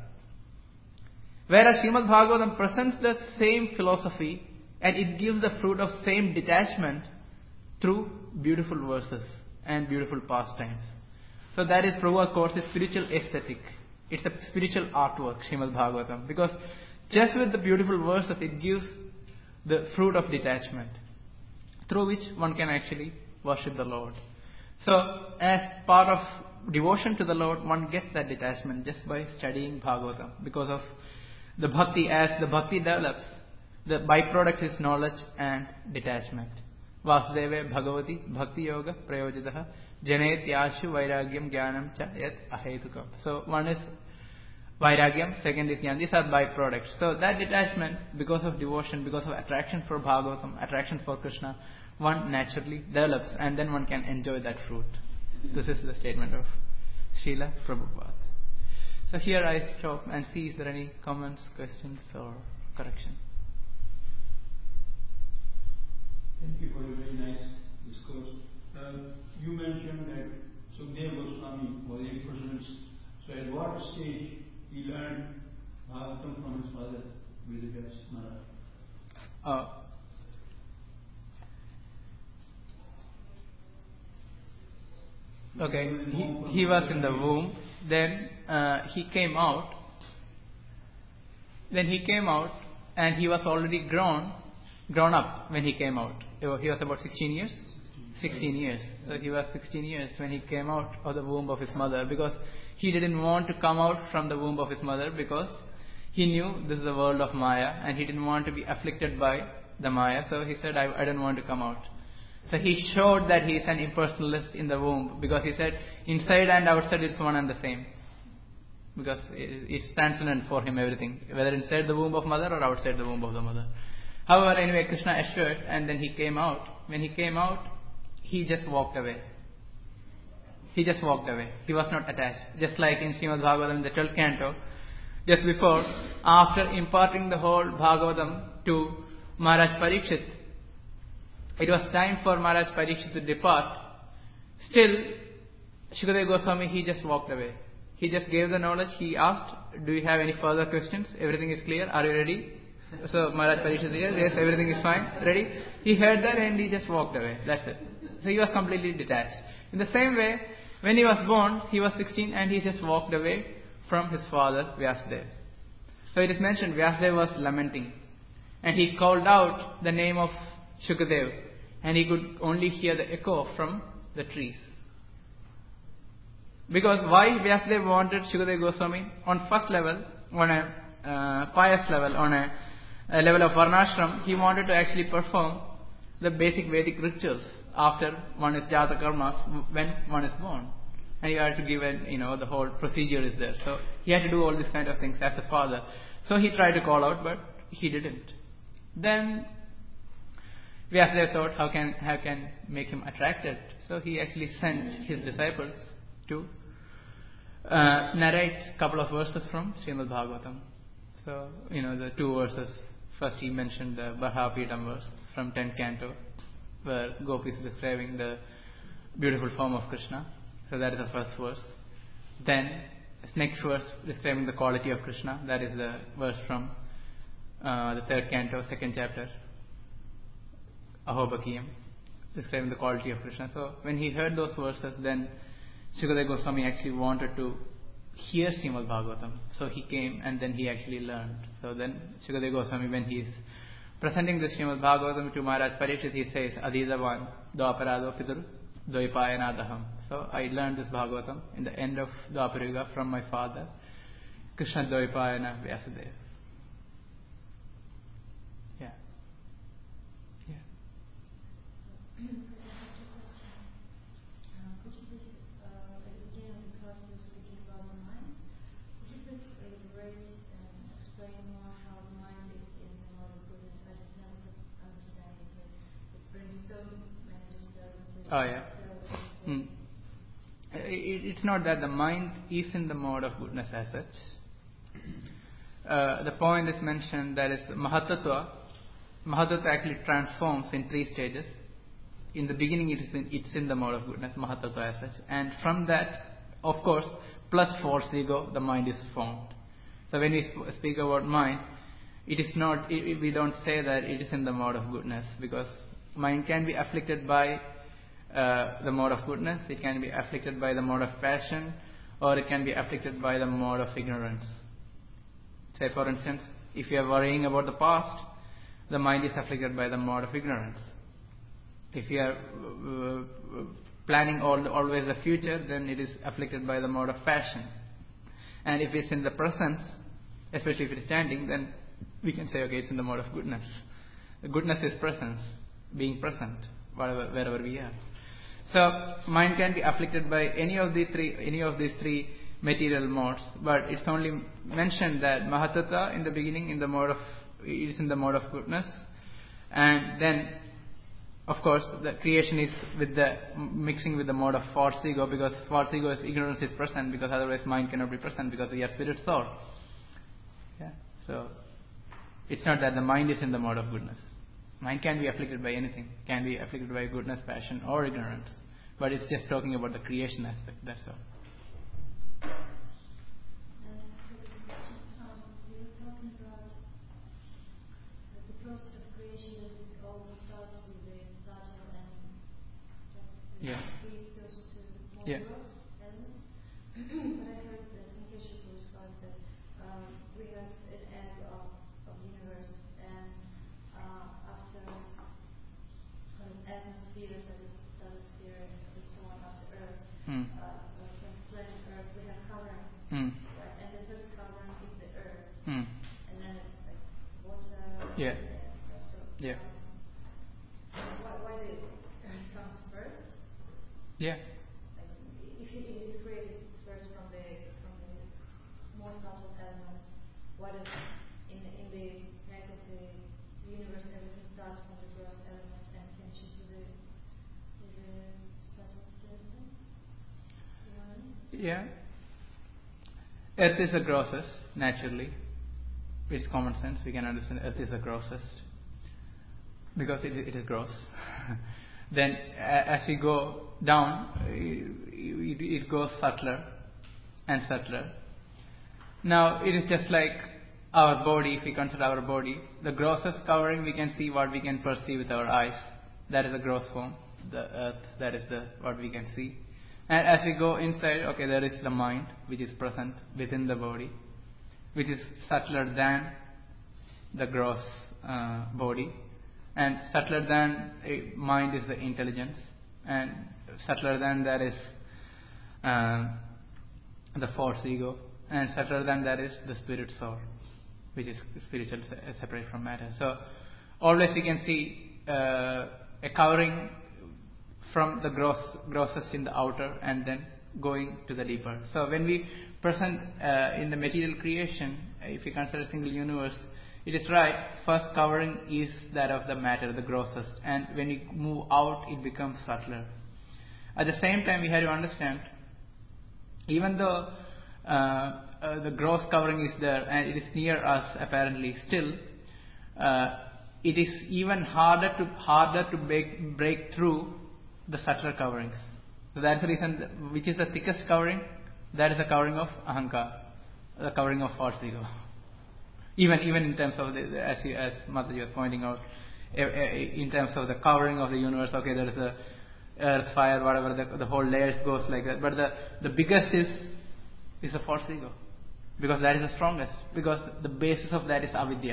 Whereas Srimad Bhagavatam presents the same philosophy and it gives the fruit of same detachment through beautiful verses and beautiful pastimes. So that is Prabhupada calls a spiritual aesthetic. It's a spiritual artwork, Srimad Bhagavatam. Because just with the beautiful verses, it gives the fruit of detachment through which one can actually worship the Lord. So as part of devotion to the Lord, one gets that detachment just by studying Bhagavatam. Because of the bhakti, as the bhakti develops, the byproduct is knowledge and detachment. Vasudeva Bhagavati Bhakti Yoga Prayojitaha Janet Yashu Vairagyam Jnanam Cha Yat Ahetukam. So one is Vairagyam, second is Jnana. These are byproducts. So that detachment, because of devotion, because of attraction for Bhagavatam, attraction for Krishna, one naturally develops and then one can enjoy that fruit. This is the statement of Srila Prabhupada. So here I stop and see is there any comments, questions or correction. Thank you for a very nice discourse. You mentioned that Sukadeva Goswami was 8%. So at what stage he learned Bhagavatam from his father, Vedavyas Maharaj? Okay, he was in the womb. Then he came out. Then he came out, and he was already grown up when he came out. He was about 16 years. 16 years. So he was 16 years when he came out of the womb of his mother, because he didn't want to come out from the womb of his mother, because he knew this is the world of Maya and he didn't want to be afflicted by the Maya. So he said, I don't want to come out. So he showed that he is an impersonalist in the womb, because he said inside and outside is one and the same. Because it's transcendent for him, everything, whether inside the womb of mother or outside the womb of the mother. However, anyway, Krishna assured, and then he came out. When he came out, he just walked away. He just walked away. He was not attached. Just like in Srimad Bhagavatam in the 12th canto, just before, after imparting the whole Bhagavatam to Maharaj Parikshit, it was time for Maharaj Parikshit to depart. Still, Shukadeva Goswami, he just walked away. He just gave the knowledge. He asked, do you have any further questions? Everything is clear. Are you ready? So Maharaj Parikshit said, yes, everything is fine. Ready? He heard that and he just walked away. That's it. So he was completely detached. In the same way, when he was born, he was 16 and he just walked away from his father, Vyasadeva. So it is mentioned, Vyasadeva was lamenting. And he called out the name of Shukadeva. And he could only hear the echo from the trees. Because why Vyasadeva wanted Shukadeva Goswami? On first level, on a pious level, on a level of Varnashram, he wanted to actually perform the basic Vedic rituals after one is Jata Karmas, when one is born. And you have to give the whole procedure is there. So he had to do all these kind of things as a father. So he tried to call out, but he didn't. Then Vyasadeva thought, how can make him attracted? So he actually sent his disciples to narrate a couple of verses from Srimad Bhagavatam. So, the two verses. First he mentioned the Bharapidam verse from 10th canto, where Gopi is describing the beautiful form of Krishna. So that is the first verse. Then next verse describing the quality of Krishna. That is the verse from the 3rd canto, 2nd chapter, Ahobakiyam, describing the quality of Krishna. So when he heard those verses, then Shukadeva Goswami actually wanted to hear Srimad Bhagavatam. So he came and then he actually learned. So then Shukadeva Goswami, when he is presenting this Srimad Bhagavatam to Maharaj Parikshit, he says, Adhidavan Dwaparado Pitur Dvaipayanadaham. So I learned this Bhagavatam in the end of Dwapara Yuga from my father, Krishna Dvaipayana Vyasadeva. Yeah. Yeah. Could you please, at the beginning of the class, you were speaking about the mind. Could you please elaborate and explain more how the mind is in the mode of goodness? I just never could understand it. It brings so many disturbances. Oh, yeah. It's not that the mind is in the mode of goodness as such. The point is mentioned that is Mahatattva. Mahatattva actually transforms in 3 stages. In the beginning it's in the mode of goodness, Mahatattva as such. And from that, of course, plus false ego, the mind is formed. So when we speak about mind, it is not, we don't say that it is in the mode of goodness, because mind can be afflicted by the mode of goodness, it can be afflicted by the mode of passion, or it can be afflicted by the mode of ignorance. Say for instance, if you are worrying about the past, the mind is afflicted by the mode of ignorance. If you are planning always the future, then it is afflicted by the mode of passion. And if it's in the presence, especially if it's standing, then we can say, okay, it's in the mode of goodness. The goodness is presence, being present, wherever we are. So mind can be afflicted by any of these three material modes, but it's only mentioned that Mahatattva in the beginning is in the mode of goodness, and then of course the creation is mixing with the mode of false ego, because false ego is ignorance is present, because otherwise mind cannot be present, because we are spirit soul. Yeah. So it's not that the mind is in the mode of goodness. Mind can be afflicted by anything, can be afflicted by goodness, passion, or ignorance. But it's just talking about the creation aspect, that's all. You were talking about the process of creation, that it all starts with the starter and Yeah. seeds goes to more Yeah. gross elements. But I heard that in Keshapu's class that we have an egg of universe, and after this atmosphere, stratosphere, and so on, after Earth, from planet Earth, we have coverings, right? And the first covering is the Earth, and then it's like water, Yeah. and stuff. So, Yeah. Why the Earth comes first? Yeah. Like, if it is created first from the more subtle elements, what is in the egg of the universe? Everything starts from the gross element and finishes with the subtle person. You know what I mean? Yeah. Earth is the grossest, naturally. It's common sense, we can understand Earth is the grossest, because it is gross. Then as we go down, it goes subtler and subtler. Now it is just like our body. If we consider our body, the grossest covering, we can see what we can perceive with our eyes. That is the gross form, the Earth. That is what we can see. And as we go inside, okay, there is the mind, which is present within the body, which is subtler than the gross body. And subtler than mind is the intelligence, and subtler than that is the false ego, and subtler than that is the spirit soul, which is spiritual, separate from matter. So always we can see a covering from the grossest in the outer, and then going to the deeper. So when we present in the material creation, if we consider a single universe, it is right, first covering is that of the matter, the grossest, and when we move out, it becomes subtler. At the same time, we have to understand, even though the gross covering is there and it is near us apparently, still it is even harder to break through the subtler coverings. So that's the reason, which is the thickest covering? That is the covering of ahankar, the covering of false ego. Even in terms of as Mataji was pointing out, in terms of the covering of the universe, okay, there is a earth, fire, whatever, the whole layers goes like that. But the biggest is the false ego, because that is the strongest, because the basis of that is avidya.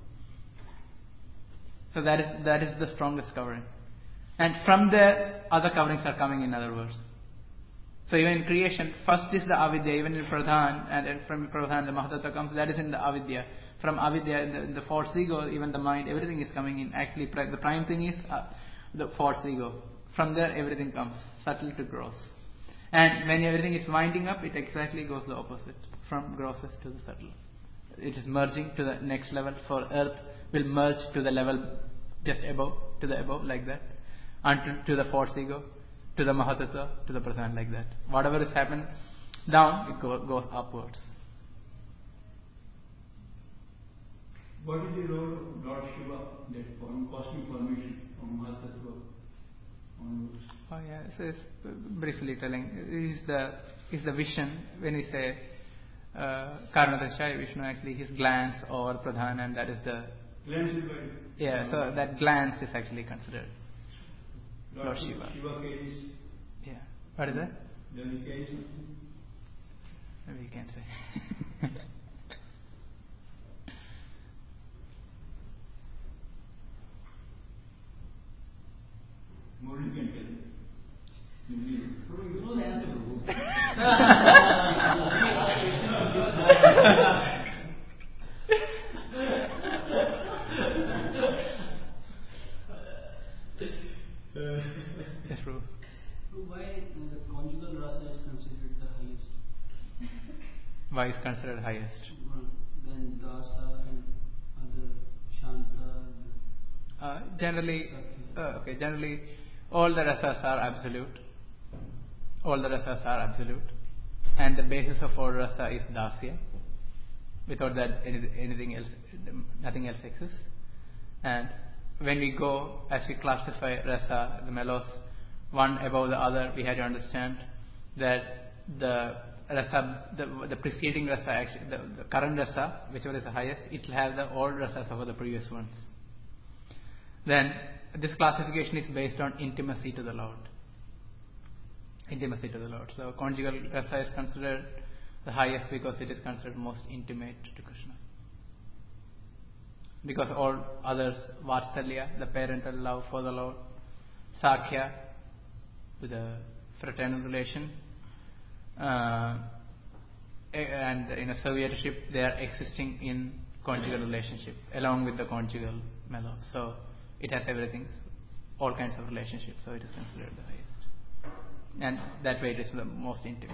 So that is the strongest covering, and from there other coverings are coming, in other words. So even in creation, first is the avidya, even in pradhan, and then from pradhan the mahatattva comes. That is in the avidya. From avidya, in the false ego, even the mind, everything is coming in. Actually, the prime thing is the false ego. From there, everything comes, subtle to gross. And when everything is winding up, it exactly goes the opposite, from grossest to the subtle. It is merging to the next level. For earth, will merge to the level just above, to the above, like that, until to the false ego, to the mahatattva, to the pradhan, like that. Whatever is happened down, it goes upwards. What is the role of Lord Shiva, that cosmic formation from mahatattva onwards? Oh yeah, so it's briefly telling, is the vision when we say Karanadashaya Vishnu, actually his glance over pradhan, and that is the Glance is by... Yeah, so that glance is actually considered Lord Shiva. Shiva carries... Yeah. What is that? Does he carry something? Maybe you can't say. Murli can tell you. You know the answer, Prabhu. Yes, Prabhu. Why the conjugal rasa is considered the highest? Why is considered highest? Then dasa and other shanta. Generally, all the rasas are absolute. All the rasas are absolute, and the basis of all rasa is dasya. Without that, anything else, nothing else exists. And when we go, as we classify rasa, the mellows, one above the other, we have to understand that the rasa, the preceding rasa, actually, the current rasa, whichever is the highest, it will have the all rasas over the previous ones. Then this classification is based on intimacy to the Lord. Intimacy to the Lord. So conjugal rasa is considered the highest because it is considered most intimate to Krishna. Because all others, Vatsalya, the parental love for the Lord, Sakhya, with a fraternal relation, and in a servitorship, they are existing in conjugal relationship along with the conjugal mellow. So it has everything, all kinds of relationships. So it is considered the highest, and that way it is the most intimate.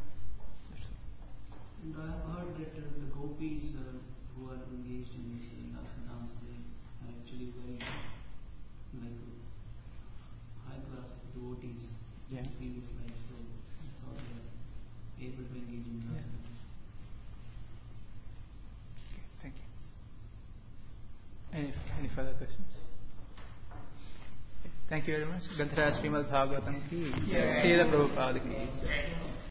And I have heard that the gopis who are engaged in this Rasa dance, they are actually very high class devotees in previous life, so that's how they are able to engage in Rasa dance. Thank you. Any further questions? Thank you very much. Grantaraj Srimad Bhagavatam ki Jai. Srila Prabhupada ki Jai.